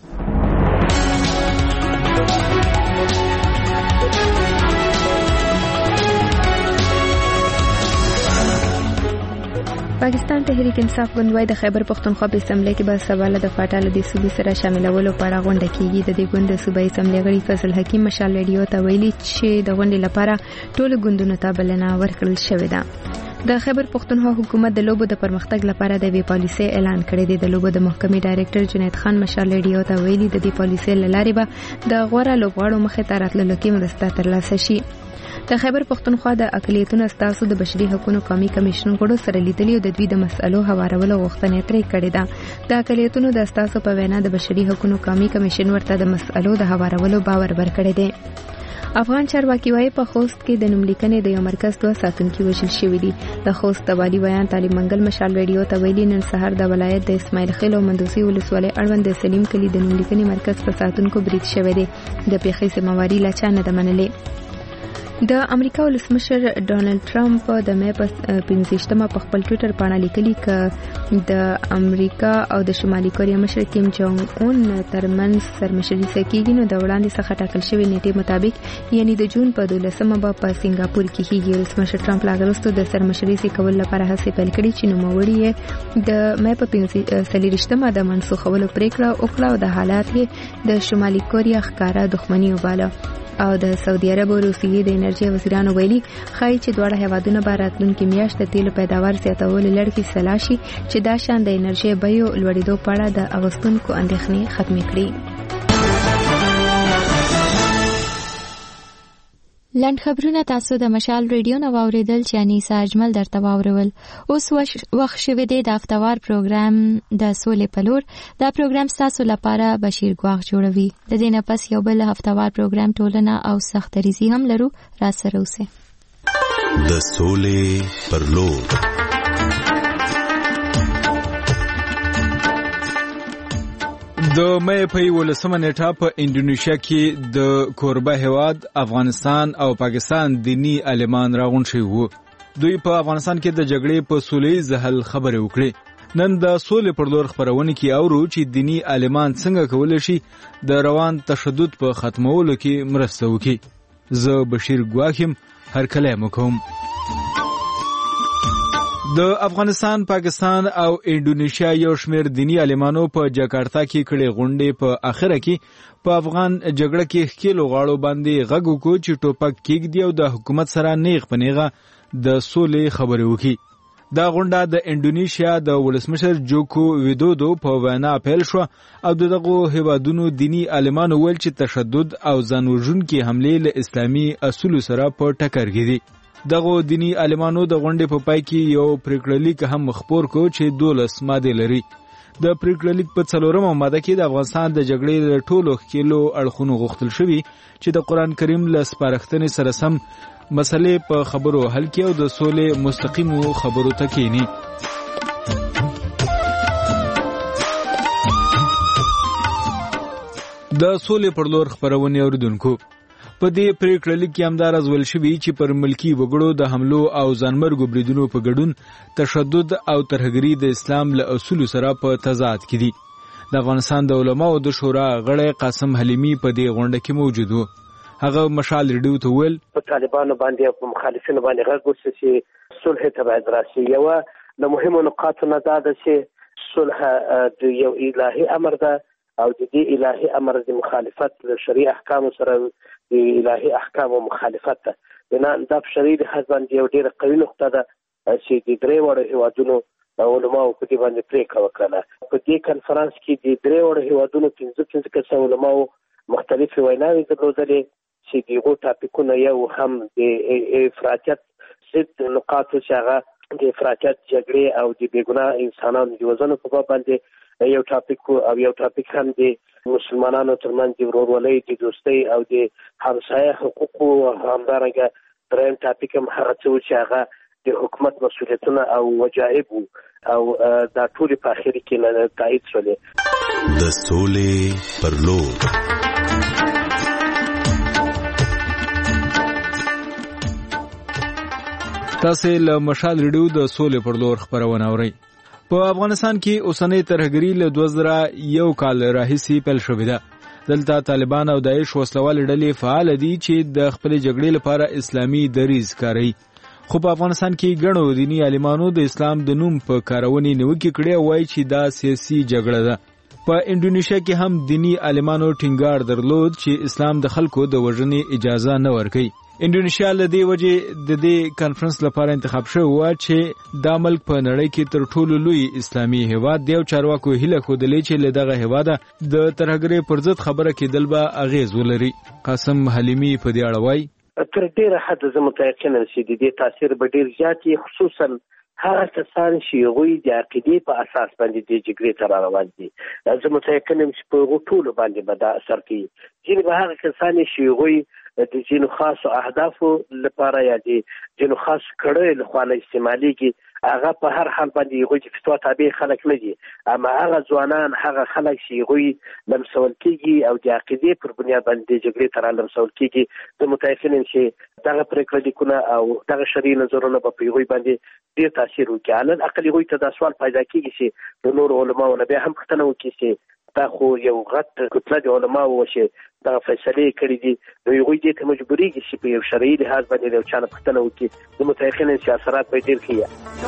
پاکستان تحریک انصاف ګوند د خیبر پختونخوا په اسمبلی کې به سواله د فاټاله د صوبې سره شاملولو په اړه غونډه کیږي. د دې ګوند صوبایي اسمبلی غړي فضل حکیم مشال ریډیو ته ویلي چې د غونډې لپاره ټول ګوندونو ته بلنه ورکړل شوې ده. د خیبر پختونخوا حکومت د لوبو د پرمختګ لپاره د وی پالیسي اعلان کړی دی. د لوبو د محکمې ډایریکټر جنید خان مشال ریډیو ته ویلي د دې پالیسي لارې به د غوړه لوبغاړو مخې ته راتللو کې مرسته ترلاسه شي. د خیبر پختونخوا د اقلیتونو استازو د بشري حقوقو قومي کمیشن غړو سره لیدلي او د دوی د مسألو هوارولو غوښتنه ترې کړې ده. د اقلیتونو د استازو په وینا د بشري حقوقو قومي کمیشن ورته د مسألو د هوارولو باور ورکړی دی. افغان چارواکي وايي په خوست کې د نوملیکنې د یو مرکز 2 ساتونکي وژل شوي دي. د خوست د والي بیان تعلیم منګل مشال ریډیو ته ویلي نن سهار د ولایت د اسماعیل خیل او مندوسي ولسوالۍ اړوند د سلیم کلي د نوملیکنې مرکز په ساتونکو برید شوی دی. د پیښې ذمہواری لا چا نه ده منلې. د امریکا ولسمشر ډونالد ټرمپ د مې په 15مه په خپل ټوئیټر باندې لیکلي چې د امریکا او د شمالي کوریا مشر کیم جونګ اون ترمنځ سرمشري سکیږي نو د وړاندې څخه ټاکل شوی نیټه مطابق یعنی د جون په 12مه په سنگاپور کې کیږي. ولسمشر ټرمپ لاګرستو د سرمشري سکول لپاره هڅې پیل کړې چې نوموړي د مې په 15مه د منسوخولو پریکړه وکړه او د حالات د شمالي کوریا ښکارا دښمنی وباله. او د سعودي عرب او روسیې د انرژي وزیرانو ویلي خای چې دواړه هیوادونه به راتلونکي میاشت د تیلو پیداوار زیاتولو لړ کې سلا شي چې دا شان د انرژي بیو لوړېدو په اړه د اغوستونکو اندېښنې ختمې کړي. لنډ خبرونه تاسو د مشال ریډیو نو واوریدل چې انیسا اجمل درته واورول. اوس وخت شوه دی د هفتوار پروګرام د سولې په لور. دا پروګرام تاسو لپاره بشیر ګواغ جوړوي. د دې نه پس یو بل هفتوار پروګرام ټولنه او سختریزي هم لرو. را سره اوسئ. د سولې پر لور. د مې په 18مه نیټه په انډونیشیا کې د کوربه هیواد افغانستان او پاکستان دینی عالمان راغون شوي وو. دوی په افغانستان کې د جګړې په سولې حل خبرې وکړې. نن د سولې پر لور خبرونه کې اورو چې دینی عالمان څنګه کولای شي د روان تشدد په ختمولو کې مرسته وکړي. زه بشیر ګواخیم هر کله مکوم. د افغانستان، پاکستان او انډونیشیا یو شمېر دینی عالمانو په جاکارتا کې کړي غونډې په اخره کې په افغان جګړه کې ښکیلو غاړو باندې غږ وکړو چې ټوپک کېږدي او د حکومت سره نیغ په نیغه د سولې خبرې وکړي. دا غونډه د انډونیشیا د ولسمشر جوکو ویدودو په وینا پیل شو او دغه هیوادونو دینی عالمانو ویل چې تشدد او ځان وژونکي حملې له اسلامي اصولو سره په ټکر کې دي. دغه دینی عالمانو د غونډې په پای کې یو پریکړلیک هم مخبور کو چې 12 ماده لري. د پریکړلیک په 4مه ماده کې د افغانستان د جګړې له ټولو ښکیلو اړخونو غوښتل شوی چې د قران کریم له سپارښتنې سره سم مسلې په خبرو حل کړي او د سولې مستقیمو خبرو ته کېني. د سولې پر لور خبرونه اوریدونکو په دې پریکړلیک کې همدارز ول شوی چې پر ملکی وګړو د حملو او ځانمرګو بریدونو په ګډون تشدد او ترهګری د اسلام له اصول سره په تضاد کې دي. د افغانستان د علماو د شورا غړی قاسم حلیمی په دې غونډه کې موجود و. هغه مشال ریډیو ته ویل په طالبانو باندې او په مخالفینو باندې غږ وشي چې صلح ته باید راشي. یو د مهمو نقاطو نه دا ده چې صلح د یو الهي امر ده او د دې الهي امر د مخالفت له شریع احکام سره د الهي احکام او مخالفت ده. بنا دا په شریع حساب باندې یو ډېر قوي نقطه ده چې د درې وړو هیوادونو علماو په دې باندې پریکړه وکړه. په دې کنفرانس کې د 3 وړ هیوادونو 15 کسان علماو مختلفې ویناوې درلودلې چې دغه ټاپکونه یو هم د افراطیت ضد نقاط چې هغه د افراطیت جګړې او د بېګناه انسانانو د وژنو په باب باندې یو ټاپک او یو ټاپک هم د مسلمانانو ترمنځ د ورورولۍ د دوستۍ او د همسایه حقوقو همدارنګه دریم ټاپک هم هغه څه چې هغه د حکومت مسؤلیتونه او وجایب او دا ټول په اخر کې تایید شولې. د سولې پر لور تاسو له مشال ریډیو د سولې پر لور خبرونه اورئ. په افغانستان کې اوسنۍ ترهګري له 2001 کال راهیسې پیل شوې ده. دلته طالبان او داعش وسلوال ډلې فعال دي چې د خپل جګړې لپاره اسلامي دریځ کاروي. خو په افغانستان کې ګڼو دیني عالمانو د اسلام د نوم په کارونې نیوکې کړې وایي چې دا سیاسي جګړه ده. په انډونیشیا کې هم دیني عالمانو ټینګار درلود چې اسلام د خلکو د وژنې اجازه نه ورکوي. انډونیشیا له دې وجې د دې کانفرنس لپاره انتخاب شوی و چې دا ملک په نړۍ کې تر ټولو لوی اسلامي هیواد دی او چارواکو هیله ښودلې چې له دغه هیواده د ترهګرۍ پر ضد خبره کېدل به اغېز ولري. قاسم حلیمي په دې اړه وایي تر ډېره حد زه متیقن یم چې د دې تاثیر به ډېر زیات وي، خصوصا هغه کسان چې هغوی د عقیدې په اساس باندې د جګړې ته راروان دي. زه متیقن یم چې په هغو ټولو باندې به دا اثر کوي. ځینې به هغه کسان چې هغوی د ځینو خاصو اهدافو لپاره یا د ځینو خاصو کړیو لخوا نه استعمالیږي، هغه په هر حال باندې هغوی د فتوا تابع خلک نه دي، اما هغه ځوانان هغه خلک چې هغوی لمسول کېږي او د عقیدې پر بنیاد باندې د جګړې ته رالمسول کېږي، زه متیقن یم چې دغه پرېکړه لیکونه او دغه شرعي نظرونه به په هغوی باندې ډېر تاثیر وکړي. علل اقل هغوی ته دا سوال پیدا کېږي چې د نورو علماو نه بیا هم پوښتنه وکړي چې دا خو یو غټ کتله د علماو و چې دغه فیصلې کړي دي، نو هغوی دې ته مجبورېږي چې په یو شرعي لحاظ باندې د یو چا نه پوښتنه وکړي. زه متیقن یم چې اثرات به یې ډېر ښه وي.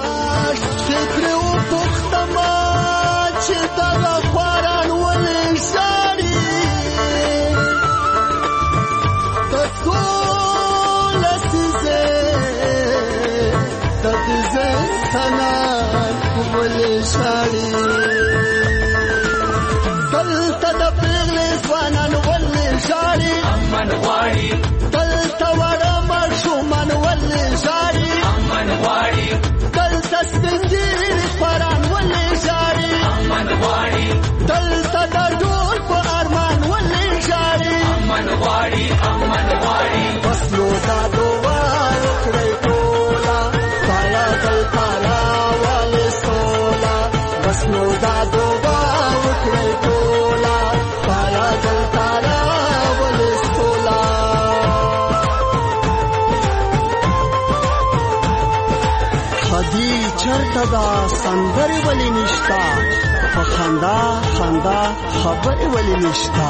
دلته د پیغلې ځوانان ولې ژاړي امن غواړي، دلته وړه ماشومان ولې ژاړي امن غواړي، دلته سپین ږیري خواران ولې ژاړي امن غواړي، دلته د ډول په ارمان ولې ژاړي امن غواړي امن غواړي. بس نو دا دعا وکړئ ټوله پایا دلته راولې سوله، بس نو دا دعا وکړئ ټوله پایا دلته راولې سوله. خدي چرته دا سندرې ولې نشته، په خندا خندا خبرې ولې نشته،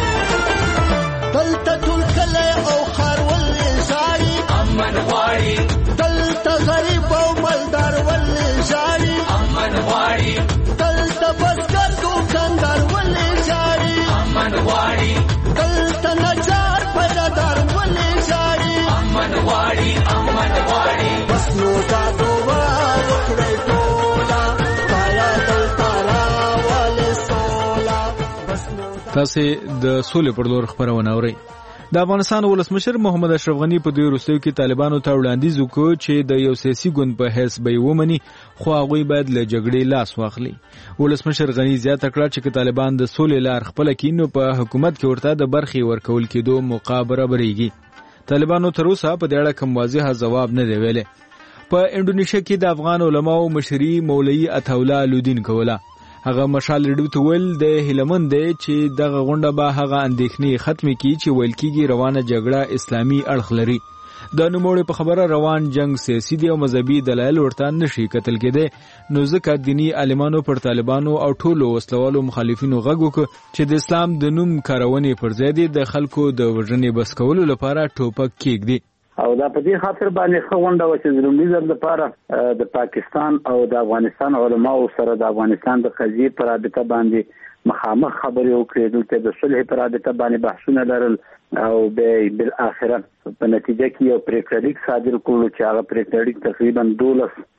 دلته ټول کلی او ښار ولې ژاړي امن غواړي، دلته غریب او مالدار ولې ژاړي امن غواړي، دلته بزګر دوکاندار ولې ژاړي امن غواړي، دلته نجار پیدادار ولې ژاړي امن غواړي امن غواړي. بس نو دا دعا وکړئ ټوله پایا دلته راولې سوله، بس نو تاسو د سولې پر لور خبرونه اورئ. د افغانستان ولسمشر محمد اشرف غنی په دې وروستیو کې طالبانو ته وړاندیز وکړ چې د یو سیاسي ګوند په حیث به یې ومني، خو هغوی باید له جګړې لاس واخلي. ولسمشر غنی زیاته کړه چې که طالبان د سولې لار خپله کړي نو په حکومت کې ورته د برخې ورکول کېدو موقع برابرېږي. طالبانو تر اوسه په دې اړه کوم واضح ځواب نه دی ویلی. په انډونیشیا کې د افغان علماو مشري مولوي عطاالله الدین کوله. هغه مشال ریډیو ته ویل د هیلمن دی چې دغه غونډه به هغه اندېښنې ختمې کړي چې ویل کېږي روانه جګړه اسلامي اړخ لري. د نوموړي په خبره روان جنگ سیاسي دی او مذهبي دلایل ورته نشي کتل کېدی، نو ځکه دیني عالمانو پر طالبانو او ټولو وسلوالو مخالفینو غږ وکړ چې د اسلام د نوم کارونې پر ځای د خلکو د وژنې بس کولو لپاره ټوپک کېږدي. او دا په دې خاطر باندې غونډه و چې زموږ لپاره د پاکستان او د افغانستان علماو سره د افغانستان د قضیې پر رابطه باندې مخامخ خبرې وکړې، دلته د صلح پر رابطه باندې بحثونه لرل او به بالاخره په نتیجه کې یو پریکړه لیک صادر کړو چې هغه پریکړه لیک تقریبا 12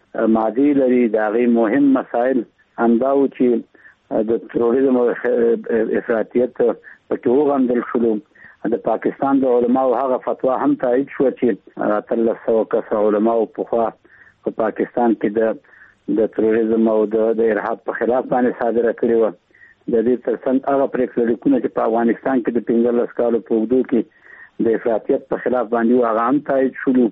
ماضي لري دا غي مهم مسائل همداو چې د تروریزم او افراطیت په کې وغندل شول. د پاکستان د علماو هغه فتوا هم تایید شو چې 1300 کس علماو په پاکستان کې د تروریزم او د ارهاب په خلاف باندې صادره کړې و. د دې ترڅنګ هغه پریکړې لیکونه چې په افغانستان کې د 15 کالو په اوږدو کې د افراطیت په خلاف باندې هغه هم تایید شول.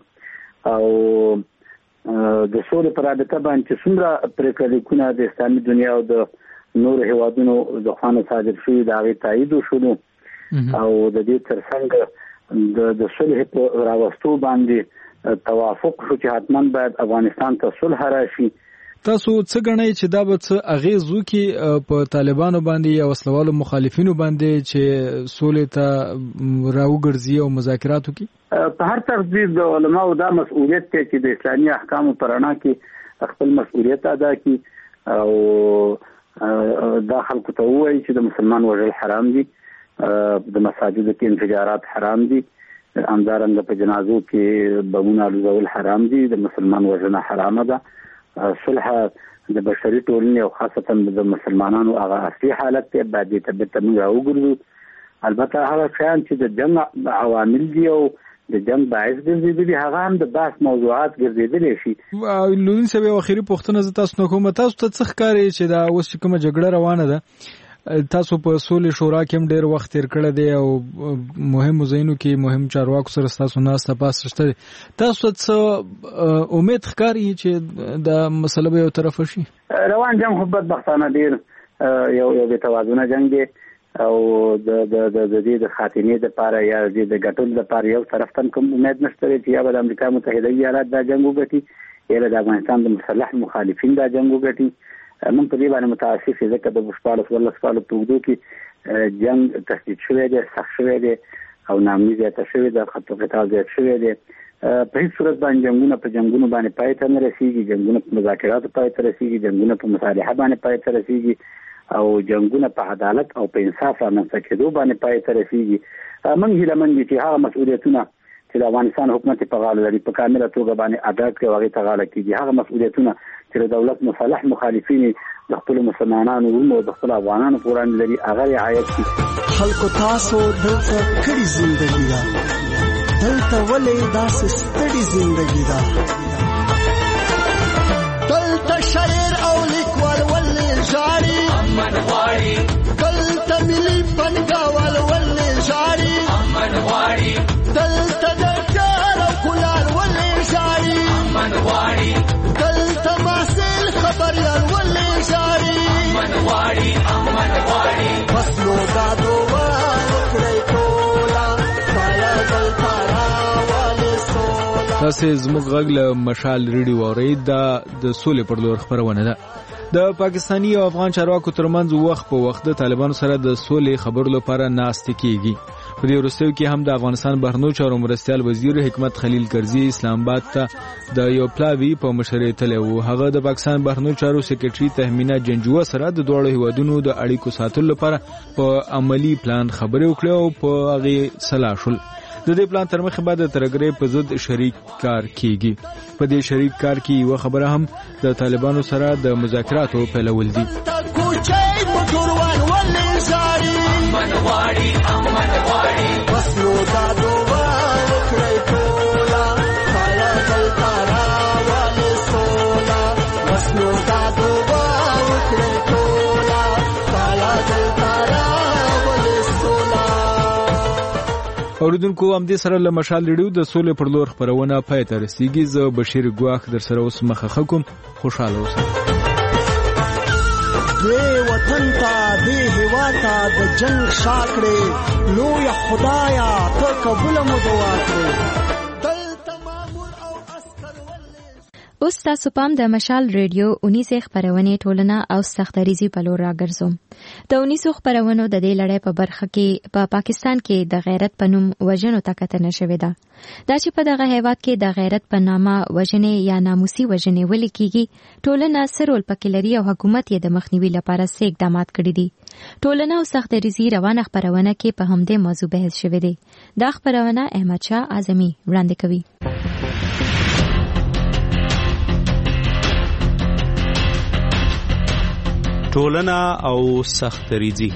او د سولې پر رابطه باندې څومره پریکړې لیکونه د اسلامي دنیا او د نور هیوادونو د خوانو صادر شوي دا غي تایید شول. او د دې ترڅنګ د صلح په راوستو باندې توافق شو چې حتما باید افغانستان ته صلح راشي. تاسو څه غنئ چې دا به څه اغیز وکي په طالبانو باندې یا وسلوالو مخالفینو باندې چې سولې ته راوګرځي او مذاکرات وکي؟ په هر ترتیب د علماو دا مسؤلیت دی چې د اسلامي احکامو پر رڼا کې خپل مسؤلیت ادا کړي او دا خلکو ته وایي چې د مسلمان وژل حرام دي، د مساجدو کې انفجارات حرام دي، همدارنګه په جنازو کې بمونه الوزول حرام دي، د مسلمان وژنه حرامه ده. صلح د بشري ټولنې او خاصتا د مسلمانانو هغه اصلي حالت ته باید ته موږ راوګرځو. البته هغه شیان چې د جنګ عوامل دي او د جنګ باعث ګرځېدلي هغه هم د بحث موضوعات ګرځېدلی شي. لودین صاحب یو اخري پوښتنه زه تاسو نه کوم، تاسو ته څه ښکاري چې دا اوس چې کومه جګړه روانه ده تاسو په سولې شورا کې هم ډېر وخت تیر کړی دی او مهمو ځایونو کې مهم چارواکو سره ستاسو ناسته پاسته شته، تاسو څه امید ښکاري چې دا مسله به یو طرفه شي؟ روان جنګ خو بدبختانه ډېر یو بې توازنه جنګ دی او د دې د خاتمې دپاره یا د ګټلو دپاره یو طرف ته کوم امید نشته دی چې یا به د امریکا متحده ایالات دا جنګ وګټي یا د افغانستان د مسلح مخالفین دا جنګ وګټي. موږ په دې باندې متاسف یو ځکه د 14 کالو په اوږدو کې جنګ تهدید شوی دی، سخت شوی دی او ناامني زیاته شوې ده، خط قتال زیات شوی دی. په هیڅ صورت باندې جنګونه په جنګونو باندې پای ته نه رسیږي، جنګونه په مذاکراتو پای ته رسیږي، جنګونه په مصالحه باندې پای ته رسیږي او جنګونه په عدالت او په انصاف رامنځته کېدو باندې پای ته رسیږي. موږ هیله مند یو چې هغه مسؤلیتونه چې د افغانستان حکومت په غاړه لري په کامله توګه باندې ادا کړي او هغې ته غاړه کېږي. هغه مسؤلیتونه چې د دولت مصالح مخالفین د خپلو مسلمانانو ورونو او د خپلو افغانانو په وړاندې لري هغه رعایت کړي. خلکو تاسو دلته کړې زندګي ده، دلته ولې داسې ستړې زندګي ده، دلته شاعر او لیکوال ولې ژاړي امن غواړي، دلته ملي پنګاوال ولې ژاړي امن غواړي، دلته د کار او کلار ولې ژاړي امن غواړي، دلته محصل خبریال ولې ژاړي امن غواړي امن غواړي، بس نو دا دعا وکړئ ټوله سایه دلته راولې سوله. تاسې زموږ غږ له مشال ریډیو اورئ، دا د سولې پر لور خپرونه ده. د پاکستاني او افغان چارواکو ترمنځ وخت په وخت د طالبانو سره د سولې خبرو لپاره ناستې کیږي. په دې وروستیو کې هم د افغانستان بهرنیو چارو مرستیال وزیر حکمت خلیل کرزي اسلام آباد ته د یو پلاوی په مشرۍ تللی و. هغه د پاکستان بهرنیو چارو سکرټري تهمینه جنجوه سره د دواړو هیوادونو د اړیکو ساتلو لپاره په عملی پلان خبرې وکړې او په هغې سلا شول. د دې پلان تر مخه بعد د ترګرې په ضد شریک کار کیږي. په دې شریک کار کې یو خبره هم د طالبانو سره د مذاکراتو پیلول دي. اوریدونکو هم دې سره له مشال ریډیو د سولې پر لور خپرونه پای ته رسیږي. زه بشیر ګواخ در سره اوس مخه کوم. خوشاله اوسئ. دې وطن ته دې هېواد ته د جنګ شاکړې لویه خدایا ته قبوله مو دعا کړې. اوس تاسو پام د مشال ریډیو 19 خپرونې ټولنه او سختریزي په لور راګرځوم. د 19 خپرونو د دې لړۍ په برخه کې په پاکستان کې د غیرت په نوم وژنو ته کتنه شوې ده. دا چې په دغه هیواد کې د غیرت په نامه وژنې یا ناموسي وژنې ولې کیږي، ټولنه څه رول پکې لري او حکومت یې د مخنیوي لپاره څه اقدامات کړي دي. ټولنه او سختریزي روانه خپرونه کې په همدې موضوع بحث شوی دی. دا خپرونه احمد شاه اعظمي وړاندې کوي. ټولنه او سختریزي.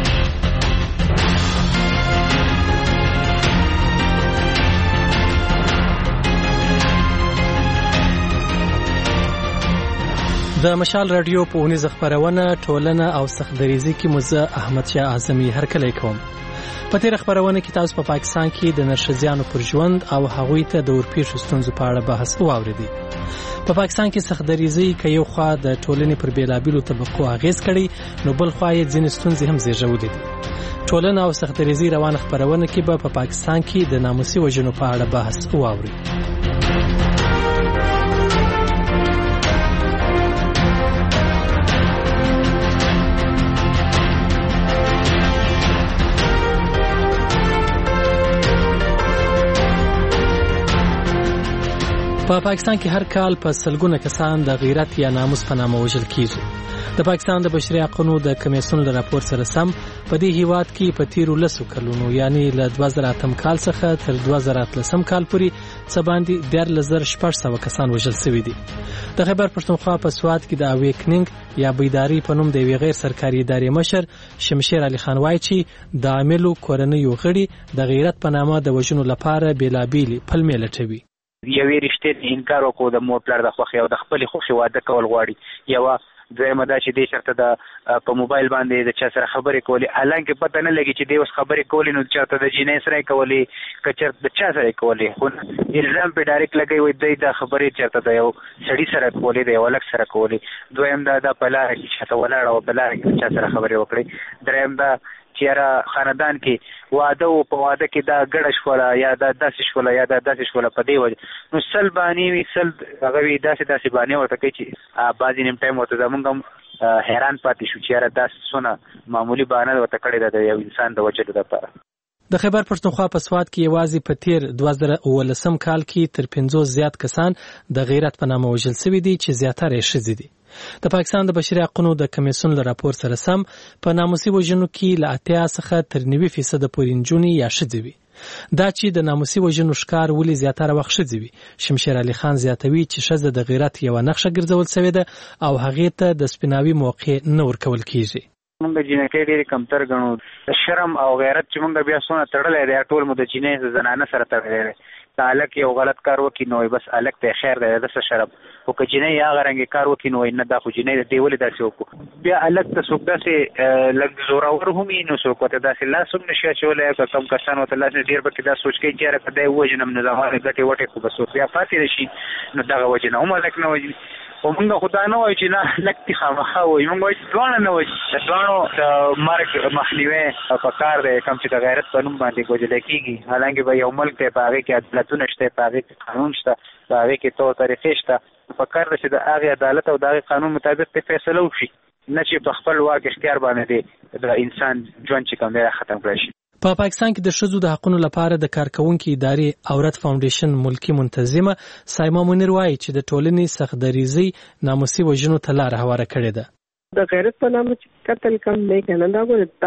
د مشال رادیو په اونیز خبرونه ټولنه او سختریزي کې مزه احمد شاه اعظمي هرکلی کوم. په تیر خبرونه کې تاسو په پاکستان کې د نرښځیانو پر ژوند او هغوی ته د ورپېښو ستونزو په اړه بحث واوریدي. په پاکستان کې سختریزي کې یو خوا د ټولنې پر بیلابیلو طبقو اغیز کړي، نو بل خوا یې ځینې ستونزې هم زیږولې دي. ټولنه او سختریزي روان خبرونه کې به په پاکستان کې د ناموسي وژنو په اړه بحث واوري. په پاکستان کې هر کال په سلګونه کسان د غیرت یا ناموس په نامه وژل کیږي. د پاکستان د بشري حقوقو د کمیسیون له راپور سره سم په دې هیواد کې په تیرو 10 کلونو یعنی له 2008 کال څخه تر 2013 کال پورې څه باندې 14600 کسان وژل شوي دي. د خیبر پښتونخوا په سواد کې د اویکنینګ یا بیداری په نوم د یوې غیر سرکاري ادارې مشر شمشیر علي خان وایي چې د عاملو کورنیو غړي د غیرت په نامه د وژنو لپاره بیلابیلې پلمې لټوي. یوې رښتې انکار وکړو د مور پلار د خوښۍ او د خپل خوښۍ واده کول غواړي. یو دویمه دا چې دې شرط د په موبایل باندې د چا سره خبرې کولې، حالانکه پته نه لګي چې دې اوس خبرې کولې نو چاته د جینۍ سره کولې کچر د چا سره کولې، خو الزام په ډایرکټ لګي وي د خبرې چاته د یو سړي سره کولې د یو لک سره کولې. دویم دا په لار کې چاته ولاړ او په لار کې چا سره خبرې وکړي. دریم دا چیرې خاندان کې واده او په واده کې دا ګډه شوله یا دا داسې شوله یا دا داسې شوله په دې وجه نو سل باندې وي سل هغه وي داسې باندې ورته کوي چې بعضې نیم ټایم ورته زمونږ هم حیران پاتې شو چې یاره داسې څونه معمولي بهانه ورته کړې ده د یو انسان د وجلو دپاره. د خیبر پښتونخوا په سواد کې یوازې په تیر 2019 کال کې تر 50 زیات کسان د غیرت په نامه وژل شوي دي چې زیاتره یې ښځې دي. د پاکستان د بشري حقوقو د کمیسیون له راپور سره سم په ناموسي وژنو کې له 80 څخه تر 90% پورې نجونې یا ښځې وي. دا چې د ناموسي وژنو ښکار ولې زیاتره وخت ښځې وي. شمشیر علي خان زیاتوي چې ښځه د غیرت یوه نښه ګرځول شوې ده او هغې ته د سپیناوي موقع نه ورکول کیږي. موږ جنکۍ ډېرې کمتر ګڼو. شرم او غیرت چې موږ بیا څونه تړلی دی ټول مو د جینۍ زنانه سره تړلی دی. که هلک یو غلط کار وکړي نو بس هلک ته خیر دی د څه شرم، خو که جینۍ هغه رنګې کار وکړي نو نه دا خو جینۍ د دې ولې داسې وکړو. بیا هلک ته څوک داسې لږ زورور هم وي نو څوک ورته داسې لاس هم نشي اچولی. که کم کسان ورته لاس نه ډېر پکې دا سوچ کوي چې یاره که دی ووژنم نو زما ګټې وټې خو به څوک بیا پاتې نه شي نو دغه وجې نه هم هلک نه وژني. خو موږ خو دا نه وایو چې نه هلک دې خامخا وایي، موږ وایو چې دواړه نه وژني. د دواړو د مرګ مخنیوی پکار دی کوم چې د غیرت په نوم باندې ګوجلی کېږي. حالانکه به یو ملک دی په هغې کې عدالتونه شته، په هغې کې قانون شته، په هغې کې طور طریقې شته. پکار ده چې د هغې عدالت او د هغې قانون مطابق پرې فیصله وشي، نه چې په خپل واک اختیار باندې د انسان ژوند چې کوم دی ختم کړی شي. په پاکستان کې د ښځو د حقوقو لپاره د کارکونکو ادارې عورت فاونډیشن ملکی منتظمه سایما منیر وایي چې د ټولنې سختدریزي ناموسي وژنو ته لاره هواره کړې ده. د غیرت په نامه چې قتل کم نه کنه دا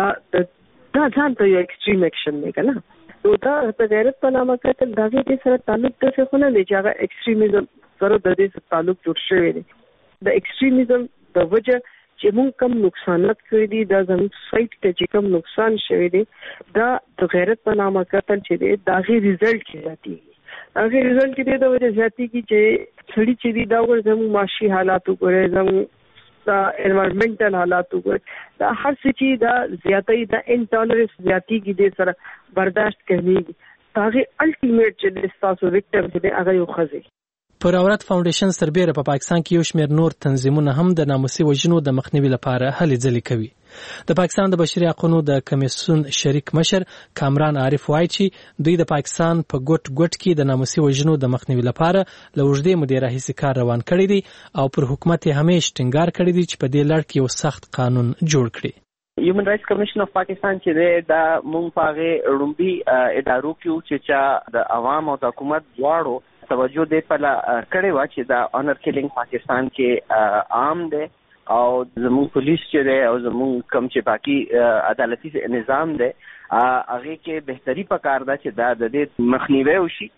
ځان ته یو ایکسټریم اکشن نه کنه. نو دا د غیرت په نامه قتل دا دې سره تعلق د څه نه دی چې هغه ایکسټریمیزم سره د دې تعلق جوړ شوی دی. د ایکسټریمیزم د وجه چې موږ کم نقصانات کړی دي دا زموږ سایت ته چې کم نقصان شوی دی دا د غیرت په نامه قتل چې دی دا غي ریزلټ کې راځي. هغه ریزلټ کې د وجه ذاتی کې چې سړي چې دی دا ور زموږ معاشي حالات وګوري، زموږ دا انوایرنمنټل حالات وګوري، دا هر څه چې دا زیاتې دا انټالرنس زیاتی کې د سره برداشت کوي. هغه الټیمیټ چې د تاسو وکټم چې هغه یو خزي. پر عورت فاونډیشن سربېره په پاکستان کې یو شمېر نور تنظیمونه هم د ناموسي وژنو د مخنیوي لپاره هلې ځلې کوي. د پاکستان د بشري حقوقو د کمیسیون شریک مشر کامران عارف وایي چې دوی د پاکستان په ګوټ کې د ناموسي وژنو د مخنیوي لپاره له اوږدې مودې راهیسې کار روان کړی دی او پر حکومت یې همیش ټینګار کړی دی چې په دې لړ کې یو سخت قانون جوړ کړي. هیومن رائټس کمیشن اف پاکستان چې دا مونږ په هغه رومبي ادارو کې چې د عوام او د حکومت دواړو توجه دې په کړې و چې دا آنر کیلینګ پاکستان کې عام دی او زموږ پولیس چې دی او زموږ کم چې باقی عدالتي نظام دی هغه کې بهتري پکار ده چې دا د دې مخنیوي وشي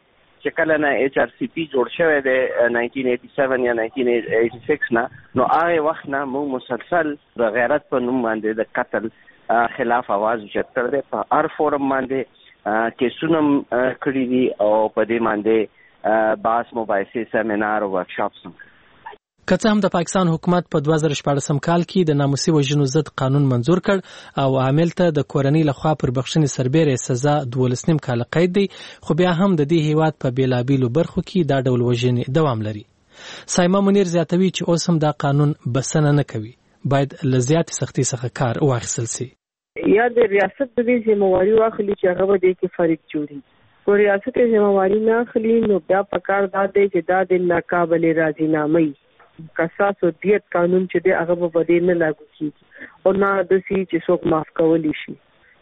چې کله نه HRCP جوړ شوی دی 1987 یا 1986 نه، نو هغه وخت نه موږ مسلسل د غیرت په نوم باندې د قتل خلاف आवाज اوچت کړی دی. په هر فورم باندې کیسونه کړي دي او په دې باندې بحث مباحثې سیمینار او ورکشاپس هم. که څه هم د پاکستان حکومت په 2014 کال کې د ناموسي وژنو ضد قانون منظور کړ او عامل ته د کورنۍ لخوا پر بخښنې سربېره سزا 12 کاله قید دی، خو بیا هم د دې هیواد په بیلابیلو برخو کې دا ډول وژنې دوام لري. سایما منیر زیاتوي چې اوس هم دا قانون بسنه نه کوي، باید له زیاتې سختۍ څخه کار واخیستل شي. یا د ریاست د دې ذمہواری واخلي چې هغه به دې کې فریق جوړي. کو ریاست ذمہواری نه اخلي نو بیا پکار دا دی چې دا د ناقابل راضینامه قصاص او دیت قانون چې دی هغه به دې نه لاګو کیږي او نه د سي چې څوک معاف کولی شي.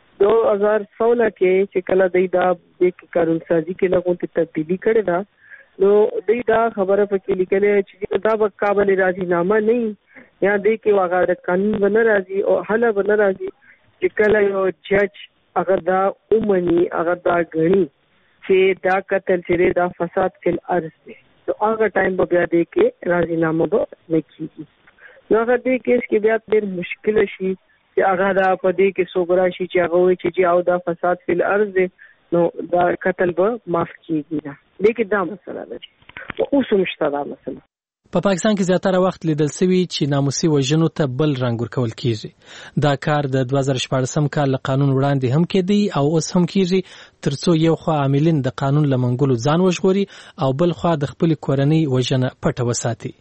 2016 کې چې کله دا د قانون سازي کې لغونته تبدیلی کړې ده نو دا خبره پکې لیکلې چې دا به قابل راضینامه نه یا دې کې واغه د قانون بنه راځي او حل بنه راځي چې کله یو جج هغه دا اومني هغه دا غني چې دا قتل چې دا فساد فل ارض دی نو هغه ټایم به بیا دې کې راضینامه به وکړي. نو هغه دې کیس کې بیا ډېر مشکل شي چې هغه دا په دې کې سوګرا شي چې هغه وایي چې او دا فساد فل ارض دی نو دا قتل به معاف کیږي نه. دې کې دا مسله ده او اوس مشته دا مسله. په پاکستان کې زیاتره وخت لیدل شوی چې ناموسي وژنو ته بل رنګ ورکول کیږي. دا کار د 2014 کال له قانون وړاندې هم کېدی او اوس هم کیږي، ترڅو یو خوا عاملین د قانون له منګولو ځان وژغوري او بل خوا د خپل کورنۍ وژنه پټه وساتي.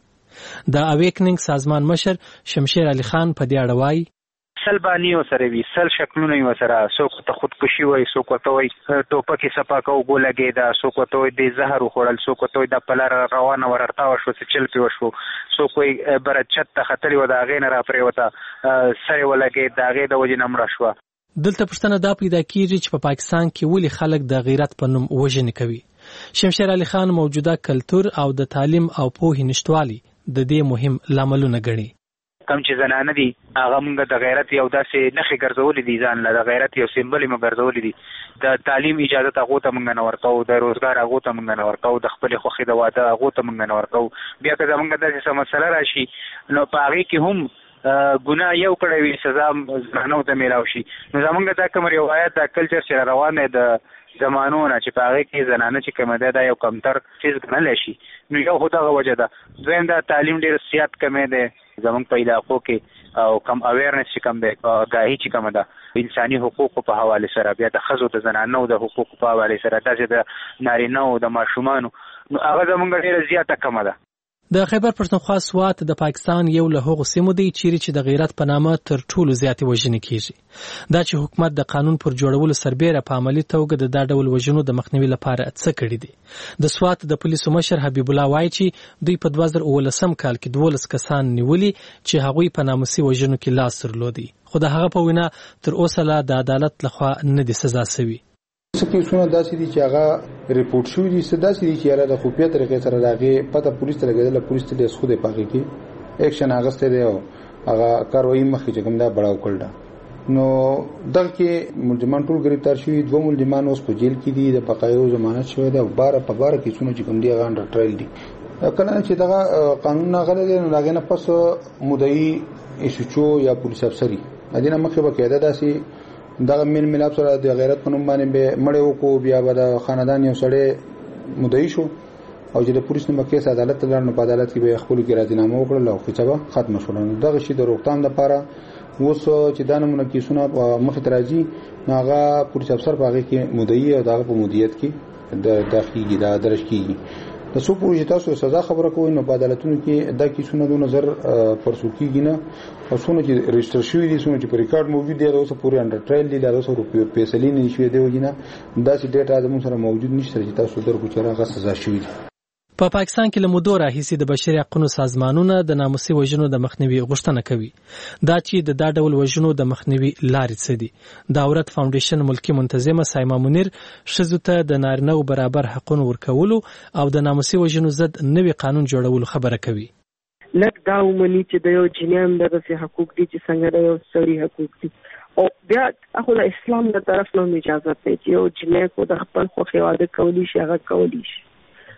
د اویکنینګ سازمان مشر شمشیر علي خان په دې اړه وایي سلبانی او سره وی سل شکلونه یو سره څوک ته خودکشي وای، څوک ته وای ټوپکې صفاکو ګولګې دا، څوک ته وای د زهر خوړل، څوک ته وای د پلار روانه ورتا وشو چې چل پی وشو، څوک وای برچت ته خطر و دا غین را پرې وتا سره ولګې دا غې د وجه نمر شو. دلته پښتنه دا پیدا کیږي چې په پاکستان کې ولې خلک د غیرت په نوم وژنې کوي. شمشیر علي خان موجوده کلچر او د تعلیم او پوهې نشټوالي د دې مهم لاملونه ګڼي. کم چې زنانه دي هغه موږ د غیرت یو داسې نښې ګرځولې دي، ځان له د غیرت یو سیمبل یې موږ ګرځولې دي. د تعلیم اجازه ته هغو ته موږ نه ورکوو، د روزګار هغو ته موږ نه ورکوو، د خپلې خوښې د واده هغو ته موږ نه ورکوو. بیا که زموږ داسې څه مسله راشي نو په هغې کې هم ګناه یو کړی وي سزا زنانو ته میلاو شي. نو زموږ دا کوم روایت دا کلچر چې روان دی د زمانو نه چې په هغې کې زنانه چې کومه ده دا یو کمتر چیز ګڼلی شي، نو یو خو دغه وجه ده. دویم دا تعلیم ډېر زیات کمی دی زموږ په علاقو کې او کم اویرنس چې کم دی، آګاهي چې کومه ده انساني حقوقو په حواله سره، بیا د ښځو د زنانو د حقوقو په حواله سره، داسې د نارینهو د ماشومانو، نو هغه زموږ ډېره زیاته کمه ده. د خیبر پښتونخوا سوات د پاکستان یو له هغو سیمو دی چیرې چې د غیرت په نامه تر ټولو زیاتې وژنې کیږي. دا چې حکومت د قانون پر جوړولو سربېره په عملي توګه د دا ډول وژنو د مخنیوي لپاره څه کړي دي. د سوات د پولیسو مشر حبیب الله وایي چې دوی په 2019 کال کې 12 کسان نیولي چې هغوی په ناموسي وژنو کې لاس درلودي، خو د هغه په وینا تر اوسه لا د عدالت لخوا نه دي سزا شوي. کیسونه داسې دي چې هغه ریپورت شوي دي، داسې دي چې یاره د خفیه طریقې سره د هغې پته پولیس ته لګېدله، پولیس ته لیس خو دی په هغې کې ایکشن اخیستی دی او هغه کاروایي مخکې چې کوم دا بړاو کړل ده. نو دغه کې ملزمان ټول ګرفتار شوي، 2 ملزمان اوس په جیل کې دي، د بقایو ضمانت شوی ده او 12 کیسونه چې کوم دي هغه انډر ټرایل دي. کله چې دغه قانون راغلی دی نو د هغې نه پس مدعي ایسوچو یا پولیس افسري د دې نه مخکې به کېده داسې دغه میل ملاب سره د غیرت په نوم باندې به مړی وکړو، بیا به د خاندان یو سړی مدعي شو او چې د پولیس نه به کیس عدالت ته لاړ نو په عدالت کې به یې خپلو کې راضینامه وکړل او قصه به ختمه شوله. نو دغه شي د روکتام دپاره اوس چې دا نمونه کیسونه مخې ته راځي نو هغه پولیس افسر په هغې کې مدعي او د هغه په مدیریت کې داخلېږي، دا درج کېږي. د څو پورې تاسو سزا خبره کوئ نو په عدالتونو کې دا کیسونه د نظر پرسو کېږي نه، او څونه چې رجسټر شوي دي، څونه چې په ریکارډ موجود دي، دا اوس پورې انډر ټرایل دي، دا اوس فیصلې نه شوي دی وجې نه داسې ډیټا زموږ سره موجود نشته چې تاسو درکړو چې هغه سزا شوي دي. په پاکستان کې له مودو راهیسې د بشري حقوقو سازمانونه د ناموسي وژنو د مخنیوي غوښتنه کوي. دا چې د دا ډول وژنو د مخنیوي لارې څه دي. د عورت فاونډیشن ملکی منتظمه سایما منیر ښځو ته د نارینه‌و برابر حقوق ورکولو او د ناموسي وژنو ضد نوي قانون جوړولو خبره کوي. لکه دا ومني چې د یو جنیان دغه حقوق دي چې څنګه د یو سړي حقوق دي، او بیا هغه د اسلام د طرف نه اجازه ته چې یو جنې کو د خپل خوښي واده کولی شي هغه کولی شي.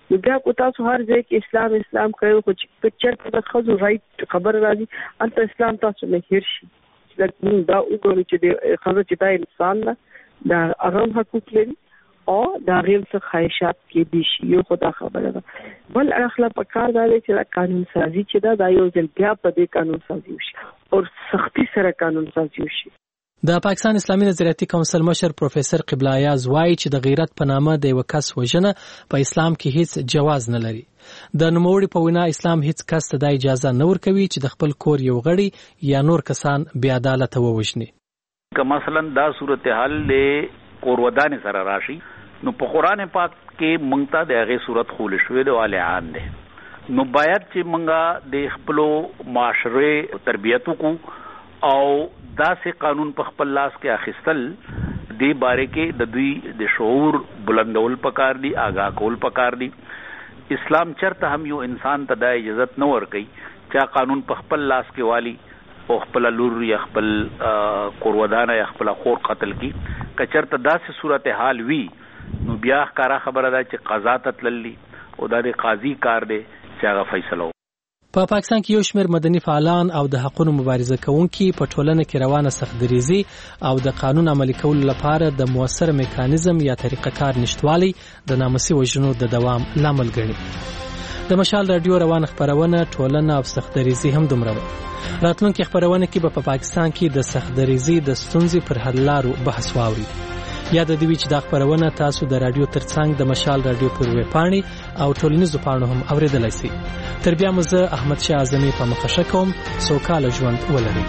نو بیا کو تاسو هر ځای کې اسلام کوي خو چې چېرته د خزو رائټ خبر راځي انت اسلام تاسو نه هیر شي چې دا وګورئ چې د خزو چې دا انسان دا هغه حقوق لري او دا غیر څه خواهشات کې دي شي یو خدا خبره ده بل اخلا په کار دا چې قانون سازي چې دا یو ځل بیا په دې قانون سازي وشي او سختي سره قانون سازي وشي. د پاکستان اسلامي نظریاتي کونسل مشر پروفیسور قبله ایاز وایي چې د غیرت په نامه د یو کس وژنه په اسلام کې هیڅ جواز نه لري. د نوموړي په وینا اسلام هیڅ کس ته د اجازه نه ورکوي چې د خپل کور یو غړي یا نور کسان بې عدالته ووژني. که مثلا دا صورتحال د کورودان سره راشي نو په قران پاک کې مونږ ته د هغه صورت خول شوې د والیان دي نو باید چې مونږه د خپل معاشره تربیت کو او داسې قانون په خپل لاس کې اخیستل دی باره کې د دوی د شعور بلندول پکار دي آگاه کول پکار دي. اسلام چرته هم یو انسان ته د اجازت نه ورکي چې قانون په خپل لاس کې والی او خپل لور یا خپل کورودان یا خپل خور قتل کی کچرته داسې صورتحال وی نو بیا ښکارا خبره ده چې قضا ته تللی او د قاضي کار دی چې هغه فیصله. په پاکستان کې یو شمېر مدني فعالان او د حقوقو مبارزه کوونکي په ټولنه کې روانه سختدریزي او د قانون عملي کولو لپاره د موثر میکانیزم یا طریقه کار نشټوالي د ناموسي وژنو د دوام لامل ګڼي. د مشال رادیو روانه خبرونه ټولنه او سختدریزي هم دومره ده. راتلونکي خبرونه کې په پاکستان کې د سختدریزي د ستونزې پر حل لارو بحث واوري. یاد دې وي چې دا خبرونه تاسو د رادیو ترڅنګ د مشال رادیو پر ویب پاڼې او ټولنیزو پاڼو هم اوریدلای شئ. تر بیا مو زه احمد شاه اعظمي په مخه کوم سوکاله ژوند ولرئ.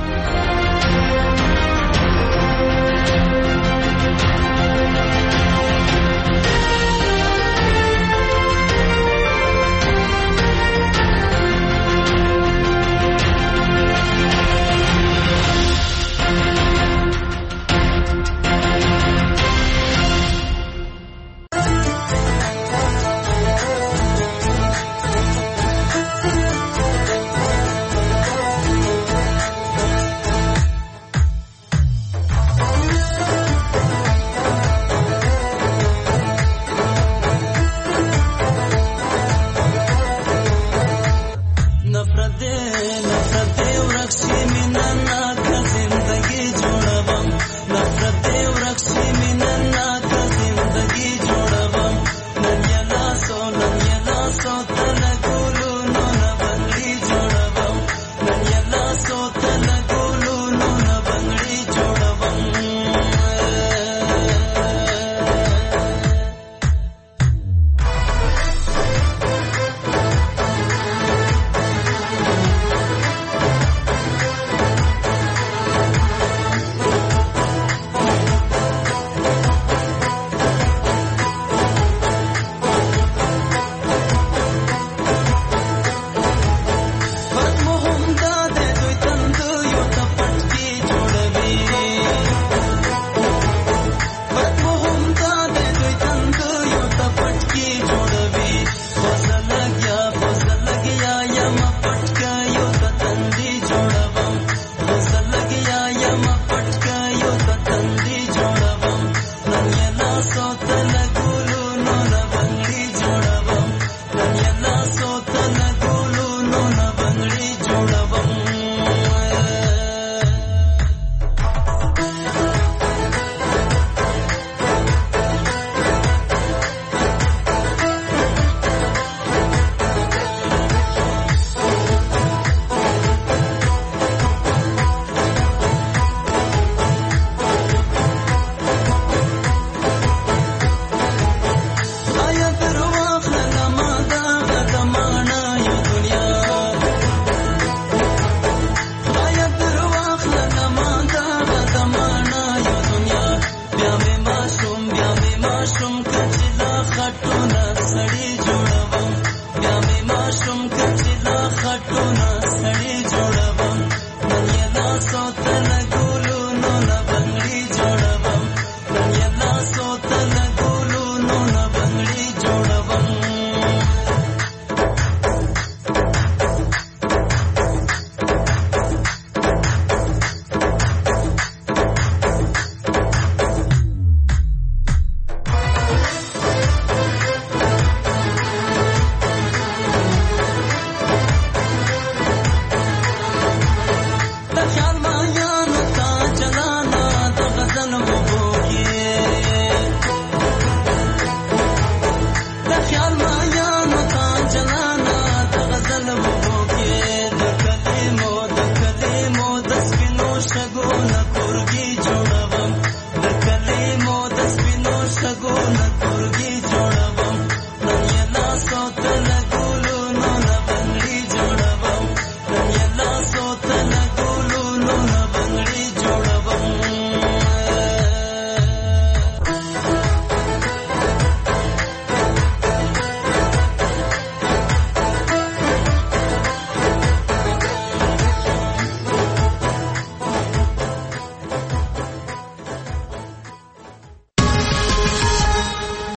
جنت